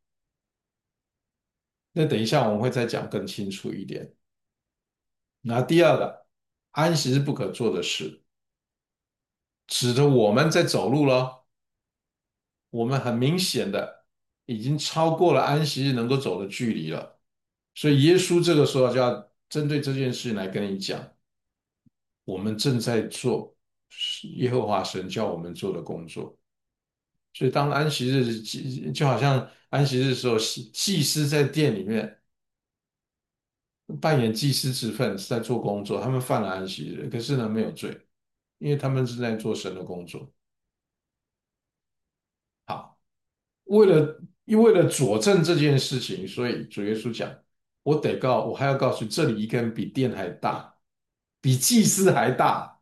A: 那等一下我们会再讲更清楚一点。那第二个，安息是不可做的事，指着我们在走路了。我们很明显的已经超过了安息日能够走的距离了，所以耶稣这个时候就要针对这件事情来跟你讲，我们正在做耶和华神叫我们做的工作。所以当安息日祭就好像安息日的时候，祭祭司在店里面扮演祭司之分，是在做工作，他们犯了安息日，可是呢没有罪，因为他们是在做神的工作。好，为了因为了佐证这件事情，所以主耶稣讲，我得告，我还要告诉你这里一个人比殿还大，比祭司还大，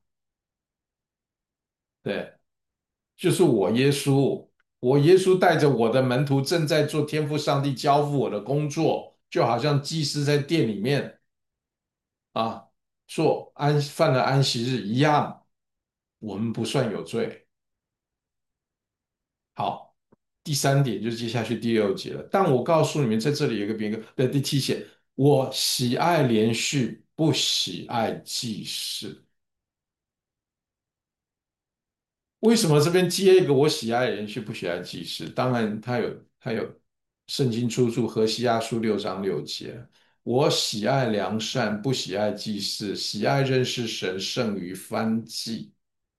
A: 对，就是我耶稣，我耶稣带着我的门徒正在做天父上帝交付我的工作，就好像祭司在殿里面啊做安犯了安息日一样。 我们不算有罪。好，第三点就接下去第六节了。但我告诉你们，在这里有一个别个的第七节，我喜爱连续，不喜爱记事。为什么这边接一个我喜爱连续，不喜爱记事？当然，它有它有圣经出处，何西阿书六章六节。我喜爱良善，不喜爱祭祀，喜爱认识神胜于翻记。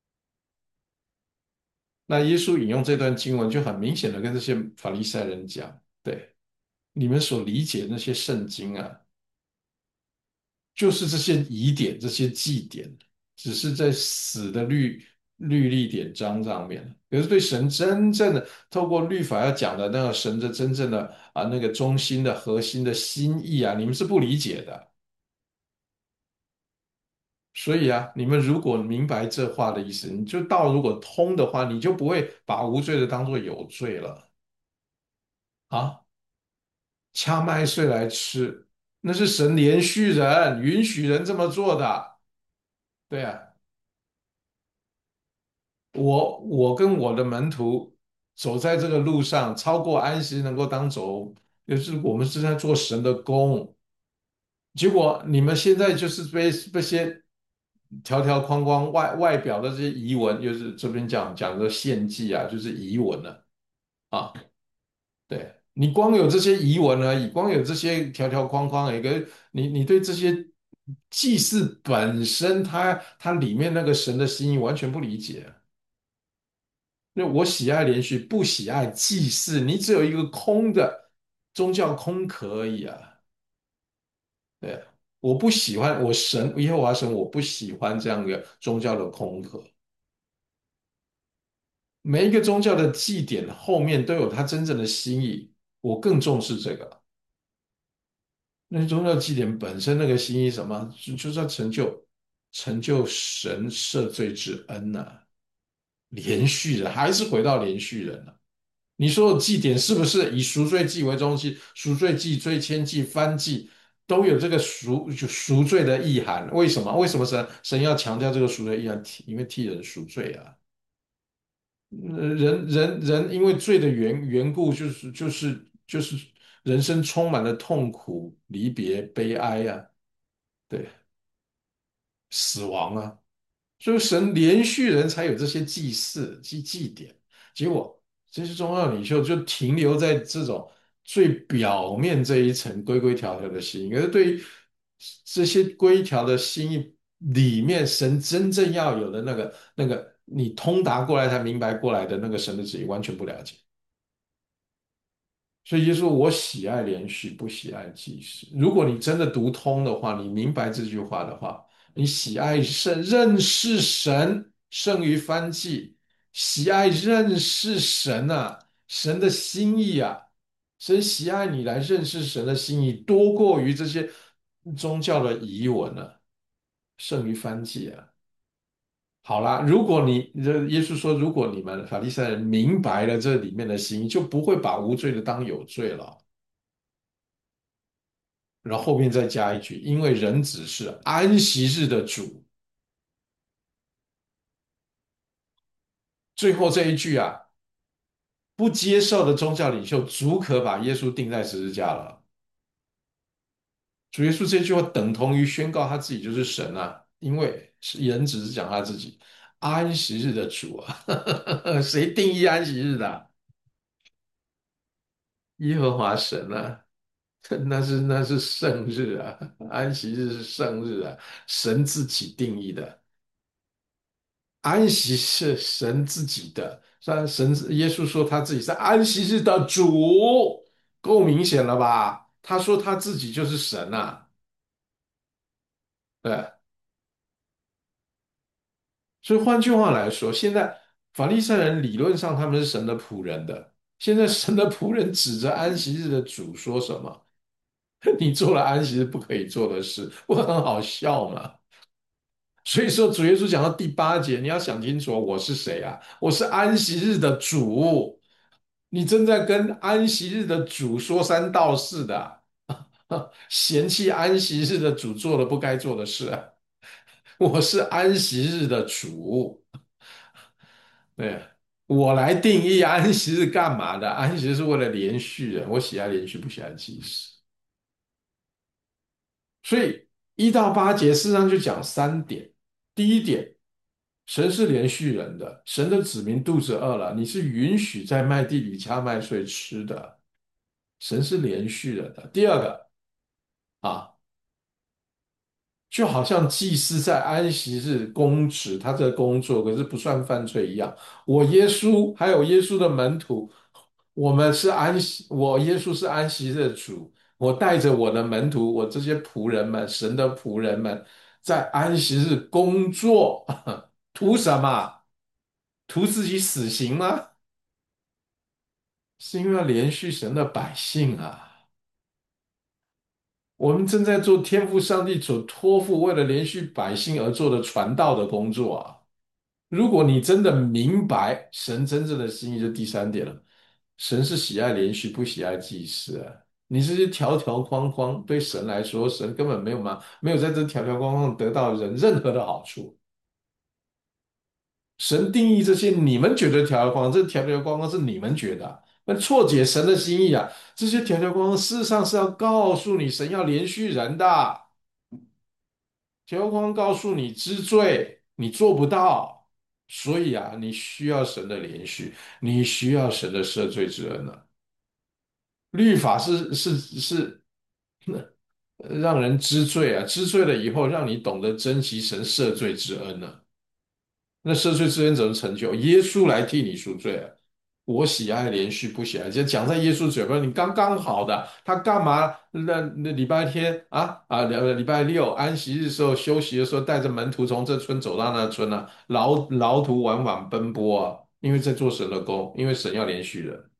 A: 那耶稣引用这段经文，就很明显的跟这些法利赛人讲：对，你们所理解的那些圣经啊，就是这些疑点、这些祭典，只是在死的律律例典章上面。可是对神真正的透过律法要讲的那个神的真正的啊那个中心的核心的心意啊，你们是不理解的。所以啊，你们如果明白这话的意思，你就道如果通的话，你就不会把无罪的当作有罪了啊。掐麦穗来吃，那是神连续人，允许人这么做的。对啊，我我跟我的门徒走在这个路上，超过安息日能够当走，就是我们是在做神的工。结果你们现在就是被这些条条框框外外表的这些仪文，就是这边讲讲的献祭啊，就是仪文了啊。对，你光有这些仪文而已，光有这些条条框框而已，可是你你对这些祭祀本身它，它里面那个神的心意完全不理解。那我喜爱连续，不喜爱祭祀，你只有一个空的宗教空壳而已啊。对啊，我不喜欢我神耶和华神，我不喜欢这样的宗教的空壳。每一个宗教的祭典后面都有它真正的心意，我更重视这个。那宗教祭典本身那个心意什么，就就是要成就成就神赦罪之恩呐、啊，连续的，还是回到连续人了、啊。你说的祭典是不是以赎罪祭为中心？赎罪祭、追迁祭、翻祭都有这个赎就赎罪的意涵。为什么？为什么神神要强调这个赎罪意涵？因为替人赎罪啊。呃人人人因为罪的缘缘故，就是就是就是人生充满了痛苦、离别、悲哀啊，对，死亡啊。所以神连续人才有这些祭祀、祭祭典，结果这些宗教领袖就停留在这种最表面这一层规规条条的心意，可是对于这些规条的心意里面，神真正要有的那个那个你通达过来才明白过来的那个神的旨意，完全不了解。所以就说我喜爱连续，不喜爱即时。如果你真的读通的话，你明白这句话的话，你喜爱胜认识神胜于翻记，喜爱认识神啊，神的心意啊，神喜爱你来认识神的心意，多过于这些宗教的遗文啊，胜于翻记啊。好啦，如果你这耶稣说，如果你们法利赛人明白了这里面的心意，就不会把无罪的当有罪了。然后后面再加一句，因为人子是安息日的主。最后这一句啊，不接受的宗教领袖足可把耶稣钉在十字架了。主耶稣这句话等同于宣告他自己就是神啊，因为是人只是讲他自己安息日的主啊，谁定义安息日的啊？耶和华神啊，那是那是圣日啊，安息日是圣日啊，神自己定义的。安息是神自己的，虽神耶稣说他自己是安息日的主，够明显了吧？他说他自己就是神啊，对。所以换句话来说，现在法利赛人理论上他们是神的仆人的，现在神的仆人指着安息日的主说什么？你做了安息日不可以做的事，不很好笑吗？所以说主耶稣讲到第八节，你要想清楚我是谁啊？我是安息日的主。你正在跟安息日的主说三道四的啊，嫌弃安息日的主做了不该做的事啊。我是安息日的主， 对啊，我来定义安息是干嘛的？安息是为了连续人，我喜爱连续，不喜爱祭祀。所以一到八节事实上就讲三点。第一点，神是连续人的，神的子民肚子饿了，你是允许在麦地里掐麦穗吃的，神是连续人的。第二个啊。就好像祭司在安息日公职，他这工作可是不算犯罪一样。我耶稣还有耶稣的门徒，我们是安息，我耶稣是安息日的主，我带着我的门徒，我这些仆人们，神的仆人们，在安息日工作，图什么？图自己死刑吗？是因为要连续神的百姓啊。我们正在做天父上帝所托付为了连续百姓而做的传道的工作啊！如果你真的明白神真正的心意，就第三点了。神是喜爱连续，不喜爱祭祀啊。你这些条条框框对神来说，神根本没有吗？没有在这条条框框得到人任何的好处。神定义这些你们觉得条条框框，这条条框框是你们觉得啊那错解神的心意啊！这些条条框框事实上是要告诉你，神要连续人的。条框告诉你知罪，你做不到，所以啊，你需要神的连续，你需要神的赦罪之恩啊。律法是是是让人知罪啊，知罪了以后，让你懂得珍惜神赦罪之恩呢、那赦罪之恩怎么成就？耶稣来替你赎罪啊！我喜爱连续，不喜爱就讲在耶稣嘴巴，你刚刚好的，他干嘛？那那礼拜天啊啊，礼礼拜六安息日时候休息的时候，带着门徒从这村走到那村啊，劳劳途往返奔波啊，因为在做神的工，因为神要连续人。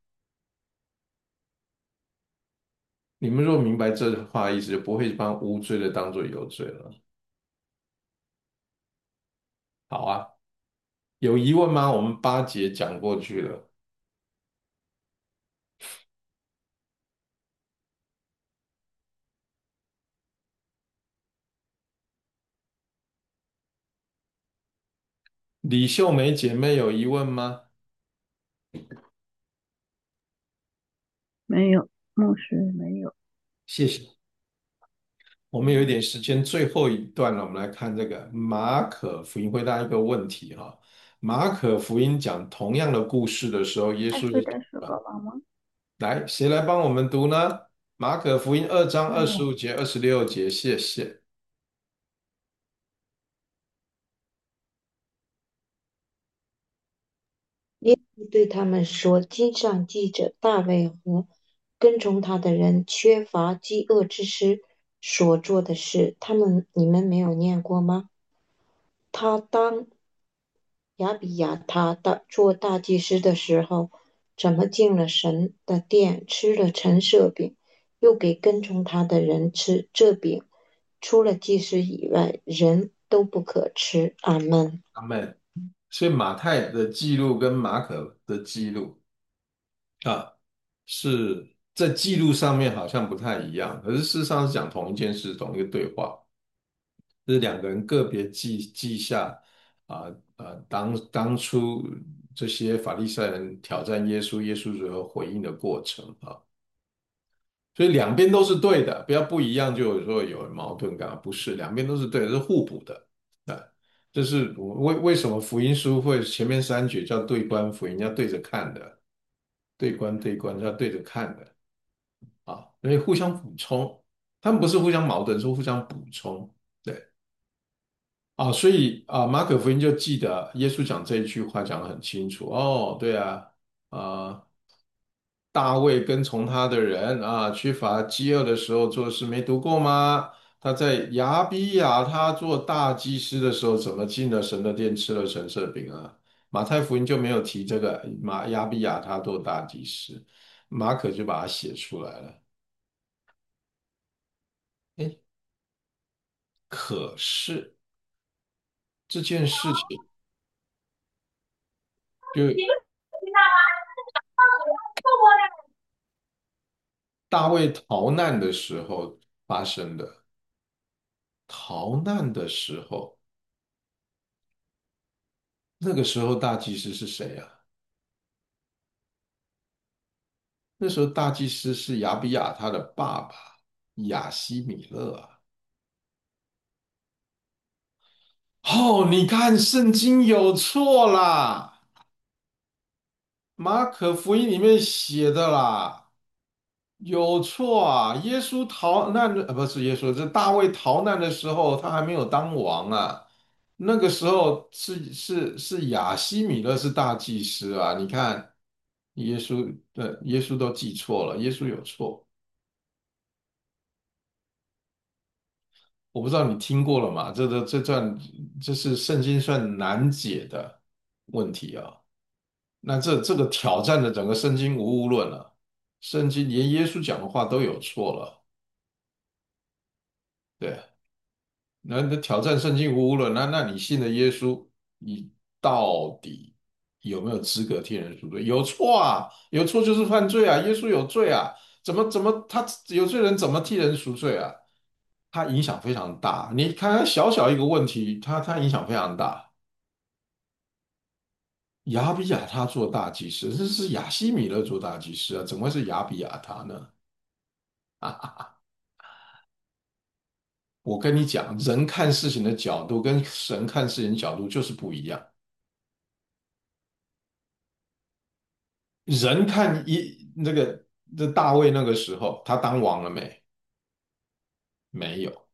A: 你们若明白这话的意思，就不会把无罪的当作有罪了。好啊，有疑问吗？我们八节讲过去了。李秀梅姐妹有疑问吗？
E: 没有，牧师没有。
A: 谢谢。我们有一点时间，最后一段了，我们来看这个马可福音，回答一个问题哈。马可福音讲同样的故事的时候，耶稣有
E: 开始的时候了吗？
A: 来，谁来帮我们读呢？马可福音二章二十
E: 没有。
A: 五节、二十六节，谢谢。
F: 耶稣对他们说：经上记着大卫和跟从他的人缺乏饥饿之时所做的事，他们你们没有念过吗？他当亚比亚他大做大祭司的时候，怎么进了神的殿，吃了陈设饼，又给跟从他的人吃这饼，除了祭司以外，人都不可吃。阿门。
A: 阿门。所以马太的记录跟马可的记录啊，是在记录上面好像不太一样，可是事实上是讲同一件事，同一个对话。是两个人个别记记下啊啊当当初这些法利赛人挑战耶稣，耶稣如何回应的过程啊，所以两边都是对的，不要不一样就有时候有矛盾感，不是两边都是对的，是互补的啊。这是我为为什么福音书会前面三节叫对观福音，要对着看的，对观对观要对着看的啊，因为互相补充，他们不是互相矛盾，是互相补充。对。啊，所以啊，马可福音就记得耶稣讲这一句话讲得很清楚哦。对啊，啊，大卫跟从他的人啊，缺乏饥饿的时候做事没读过吗？他在亚比亚他做大祭司的时候，怎么进了神的殿吃了神设饼啊？马太福音就没有提这个马亚比亚他做大祭司，马可就把它写出来了。诶，可是这件事情就大卫逃难的时候发生的。逃难的时候， 那个时候大祭司是谁啊？那时候大祭司是亚比亚他的爸爸亚西米勒啊。哦，你看圣经有错啦，马可福音里面写的啦，有错啊！耶稣逃难的，呃，不是耶稣，这大卫逃难的时候，他还没有当王啊。那个时候是是是亚西米勒是大祭司啊。你看，耶稣的耶稣都记错了，耶稣有错。我不知道你听过了吗？这这这段这是圣经算难解的问题啊。那这这个挑战的整个圣经无误论了，圣经连耶稣讲的话都有错了。对，那那挑战圣经无误论，那那你信的耶稣，你到底有没有资格替人赎罪？有错啊，有错就是犯罪啊，耶稣有罪啊，怎么怎么他有罪人怎么替人赎罪啊？他影响非常大，你看看小小一个问题，他他影响非常大。亚比亚他做大祭司，这是亚西米勒做大祭司啊，怎么会是亚比亚他呢？我跟你讲，人看事情的角度跟神看事情的角度就是不一样。人看一那个这大卫那个时候，他当王了没？没有，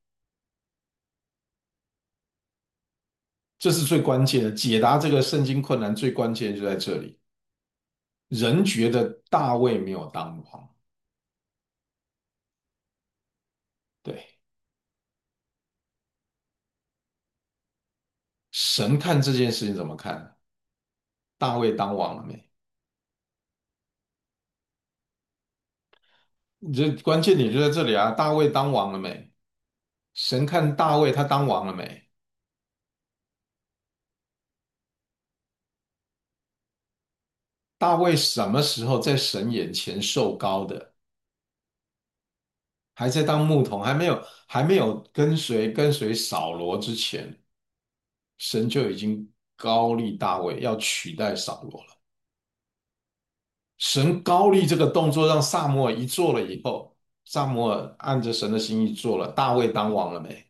A: 这是最关键的。解答这个圣经困难最关键就在这里。人觉得大卫没有当王，对，神看这件事情怎么看？大卫当王了没？这关键点就在这里啊！大卫当王了没？神看大卫他当王了没？大卫什么时候在神眼前受膏的？还在当牧童，还没有还没有跟随跟随扫罗之前，神就已经膏立大卫要取代扫罗了。神膏立这个动作让撒母耳一做了以后，撒母耳按着神的心意做了，大卫当王了没？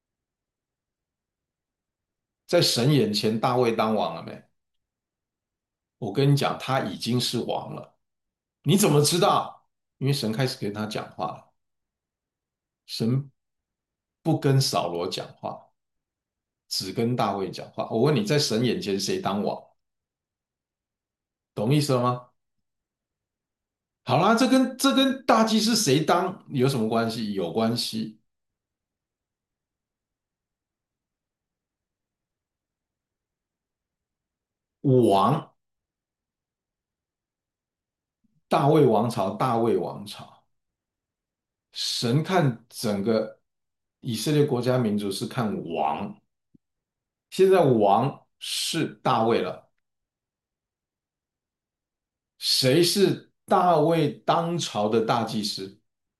A: 在神眼前，大卫当王了没？我跟你讲，他已经是王了。你怎么知道？因为神开始跟他讲话了。神不跟扫罗讲话，只跟大卫讲话。我问你，在神眼前谁当王？懂意思了吗？好啦，这跟这跟大祭司谁当有什么关系？有关系。王，大卫王朝，大卫王朝。神看整个以色列国家民族是看王，现在王是大卫了。谁是大卫当朝的大祭司？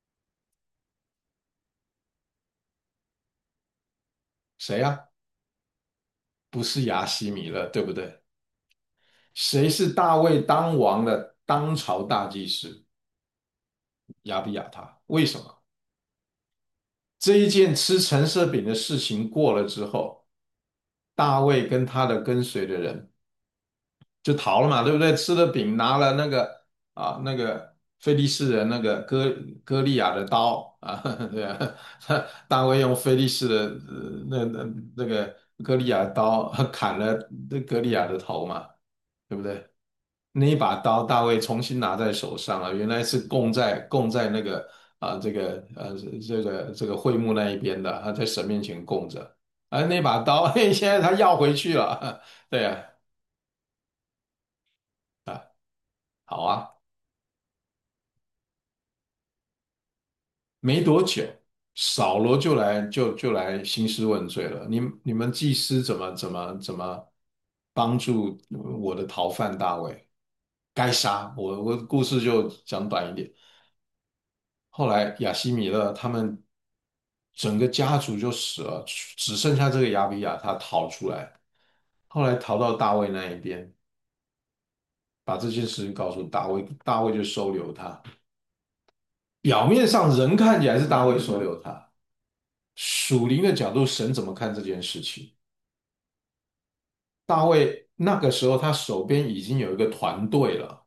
A: 谁呀、不是亚西米勒，对不对？谁是大卫当王的当朝大祭司？亚比亚他。为什么？这一件吃陈设饼的事情过了之后，大卫跟他的跟随的人就逃了嘛，对不对？吃了饼，拿了那个啊那个非利士人那个歌歌利亚的刀啊，对啊，大卫用非利士的呃那那那个歌利亚的刀砍了这歌利亚的头嘛，对不对？那一把刀，大卫重新拿在手上了，原来是供在供在那个啊、这个呃这个这个会幕那一边的，他在神面前供着，而那把刀，嘿，现在他要回去了，对呀、啊，好啊，没多久，扫罗就来就就来兴师问罪了，你你们祭司怎么怎么怎么帮助我的逃犯大卫？该杀我，我故事就讲短一点。后来亚西米勒他们整个家族就死了，只剩下这个亚比亚他逃出来。 后来逃到大卫那一边，把这件事情告诉大卫，大卫就收留他。表面上人看起来是大卫收留他，属灵的角度，神怎么看这件事情？大卫那个时候他手边已经有一个团队了，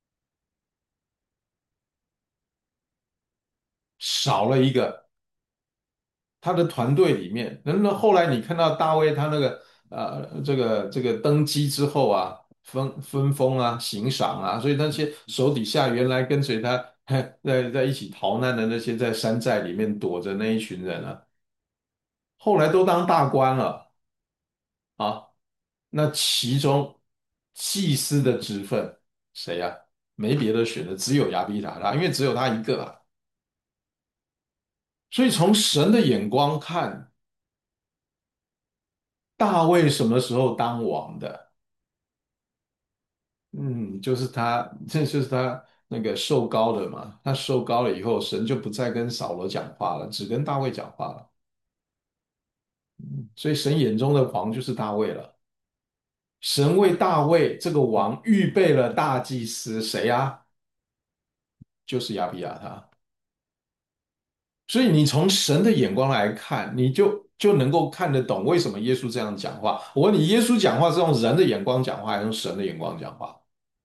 A: 少了一个他的团队里面。那那后来你看到大卫他那个呃这个这个登基之后啊，分分封啊、行赏啊，所以那些手底下原来跟随他在在一起逃难的那些在山寨里面躲着那一群人啊，后来都当大官了啊。那其中祭司的职分谁呀、没别的选的，只有亚比塔他，因为只有他一个啊。所以从神的眼光看，大卫什么时候当王的？嗯，就是他，这就是他那个受膏的嘛。他受膏了以后，神就不再跟扫罗讲话了，只跟大卫讲话了。所以神眼中的王就是大卫了。神为大卫这个王预备了大祭司，谁呀、就是亚比亚他。所以你从神的眼光来看，你就就能够看得懂为什么耶稣这样讲话。我问你，耶稣讲话是用人的眼光讲话，还是用神的眼光讲话？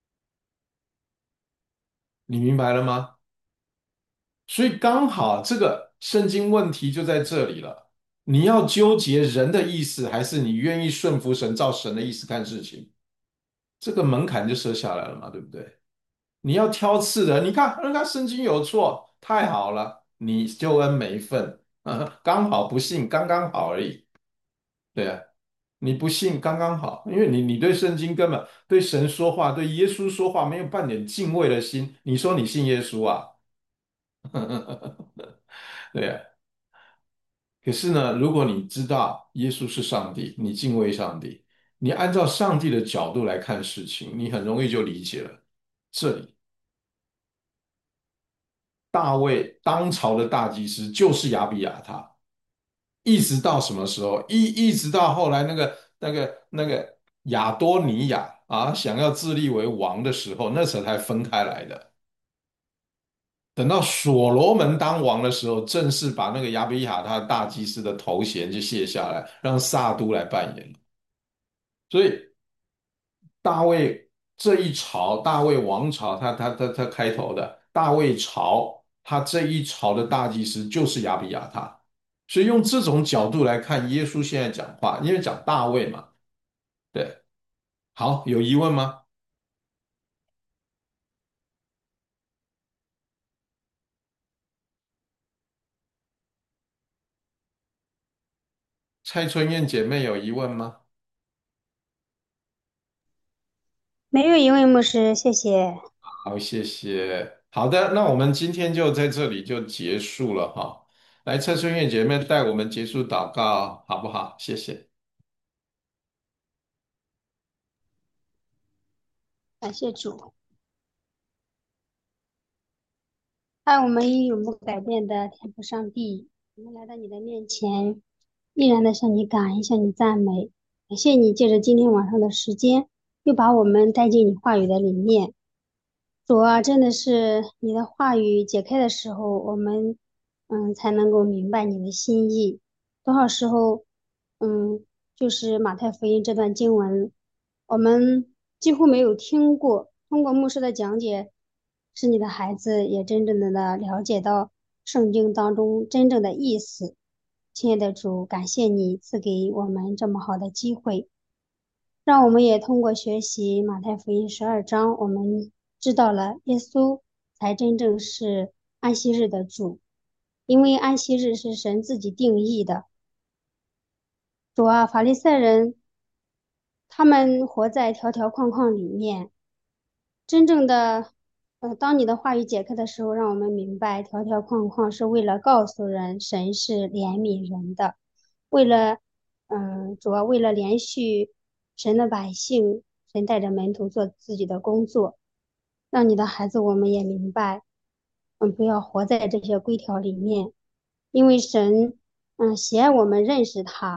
A: 你明白了吗？所以刚好这个圣经问题就在这里了。你要纠结人的意思，还是你愿意顺服神，照神的意思看事情？这个门槛就设下来了嘛，对不对？你要挑刺的，你看，人家圣经有错，太好了，你就恩没份，啊，刚好不信，刚刚好而已。对啊，你不信刚刚好，因为你你对圣经根本对神说话，对耶稣说话没有半点敬畏的心，你说你信耶稣啊？对啊。可是呢，如果你知道耶稣是上帝，你敬畏上帝，你按照上帝的角度来看事情，你很容易就理解了。这里大卫当朝的大祭司就是亚比亚他，一直到什么时候？一一直到后来那个那个那个亚多尼亚啊，想要自立为王的时候，那时候才分开来的。等到所罗门当王的时候，正式把那个亚比亚他大祭司的头衔就卸下来，让撒都来扮演。所以大卫这一朝，大卫王朝，他他他他开头的大卫朝，他这一朝的大祭司就是亚比亚他。所以用这种角度来看，耶稣现在讲话，因为讲大卫嘛，对，好，有疑问吗？蔡春燕姐妹有疑问吗？
G: 没有疑问，牧师，谢谢。
A: 好，谢谢。好的，那我们今天就在这里就结束了哈。来，蔡春燕姐妹带我们结束祷告，好不好？谢谢。
G: 感谢主，爱我们以永不改变的天赋上帝，我们来到你的面前，依然的向你感恩，向你赞美，感谢你借着今天晚上的时间，又把我们带进你话语的里面。主啊，真的是你的话语解开的时候，我们嗯才能够明白你的心意。多少时候，嗯，就是马太福音这段经文，我们几乎没有听过。通过牧师的讲解，使你的孩子也真正的的了解到圣经当中真正的意思。亲爱的主，感谢你赐给我们这么好的机会。让我们也通过学习马太福音十二章，我们知道了耶稣才真正是安息日的主，因为安息日是神自己定义的。主啊，法利赛人他们活在条条框框里面，真正的，呃，当你的话语解开的时候，让我们明白条条框框是为了告诉人神是怜悯人的，为了，嗯，主要为了连续神的百姓，神带着门徒做自己的工作，让你的孩子我们也明白，嗯，不要活在这些规条里面，因为神，嗯，喜爱我们认识他，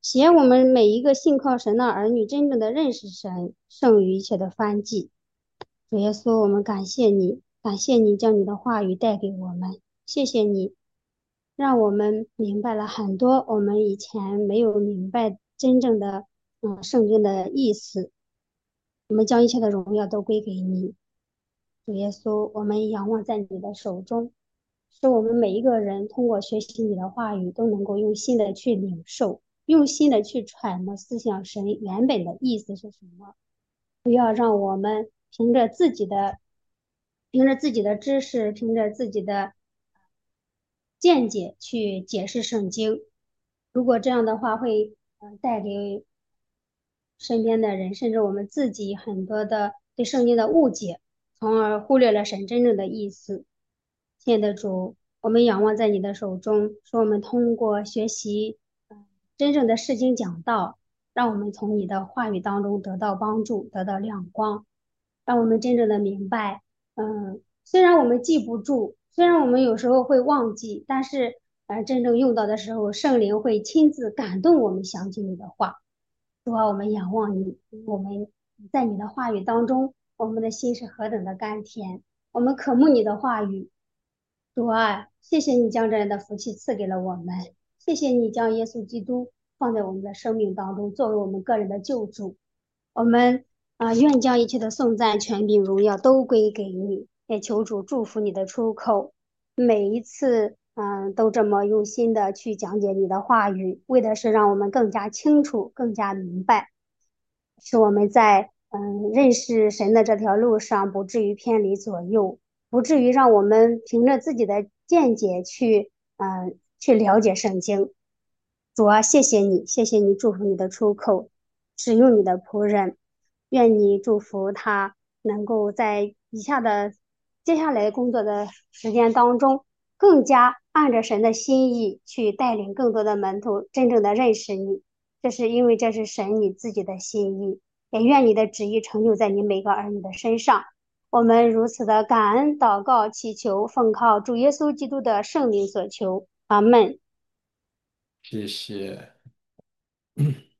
G: 使我们每一个信靠神的儿女真正的认识神，胜于一切的翻祭。主耶稣，我们感谢你，感谢你将你的话语带给我们，谢谢你，让我们明白了很多我们以前没有明白真正的嗯圣经的意思。我们将一切的荣耀都归给你，主耶稣，我们仰望在你的手中，使我们每一个人通过学习你的话语，都能够用心的去领受，用心的去揣摩思想神原本的意思是什么。不要让我们凭着自己的、凭着自己的知识、凭着自己的见解去解释圣经。如果这样的话，会呃带给身边的人，甚至我们自己很多的对圣经的误解，从而忽略了神真正的意思。亲爱的主，我们仰望在你的手中，说我们通过学习，呃真正的释经讲道，让我们从你的话语当中得到帮助，得到亮光，让我们真正的明白。嗯，虽然我们记不住，虽然我们有时候会忘记，但是呃，真正用到的时候，圣灵会亲自感动我们，想起你的话。主啊，我们仰望你，我们在你的话语当中，我们的心是何等的甘甜，我们渴慕你的话语。主啊，谢谢你将这样的福气赐给了我们，谢谢你将耶稣基督放在我们的生命当中，作为我们个人的救主。我们啊、呃愿将一切的颂赞、权柄、荣耀都归给你，也求主祝福你的出口。每一次，嗯、都这么用心的去讲解你的话语，为的是让我们更加清楚、更加明白，使我们在嗯认识神的这条路上不至于偏离左右，不至于让我们凭着自己的见解去嗯去了解圣经。主啊，谢谢你，谢谢你祝福你的出口，使用你的仆人，愿你祝福他能够在以下的接下来工作的时间当中，更加按着神的心意去带领更多的门徒真正的认识你。这是因为这是神你自己的心意，也愿你的旨意成就在你每个儿女的身上。我们如此的感恩、祷告、祈求，奉靠主耶稣基督的圣名所求。阿门。
A: 谢谢。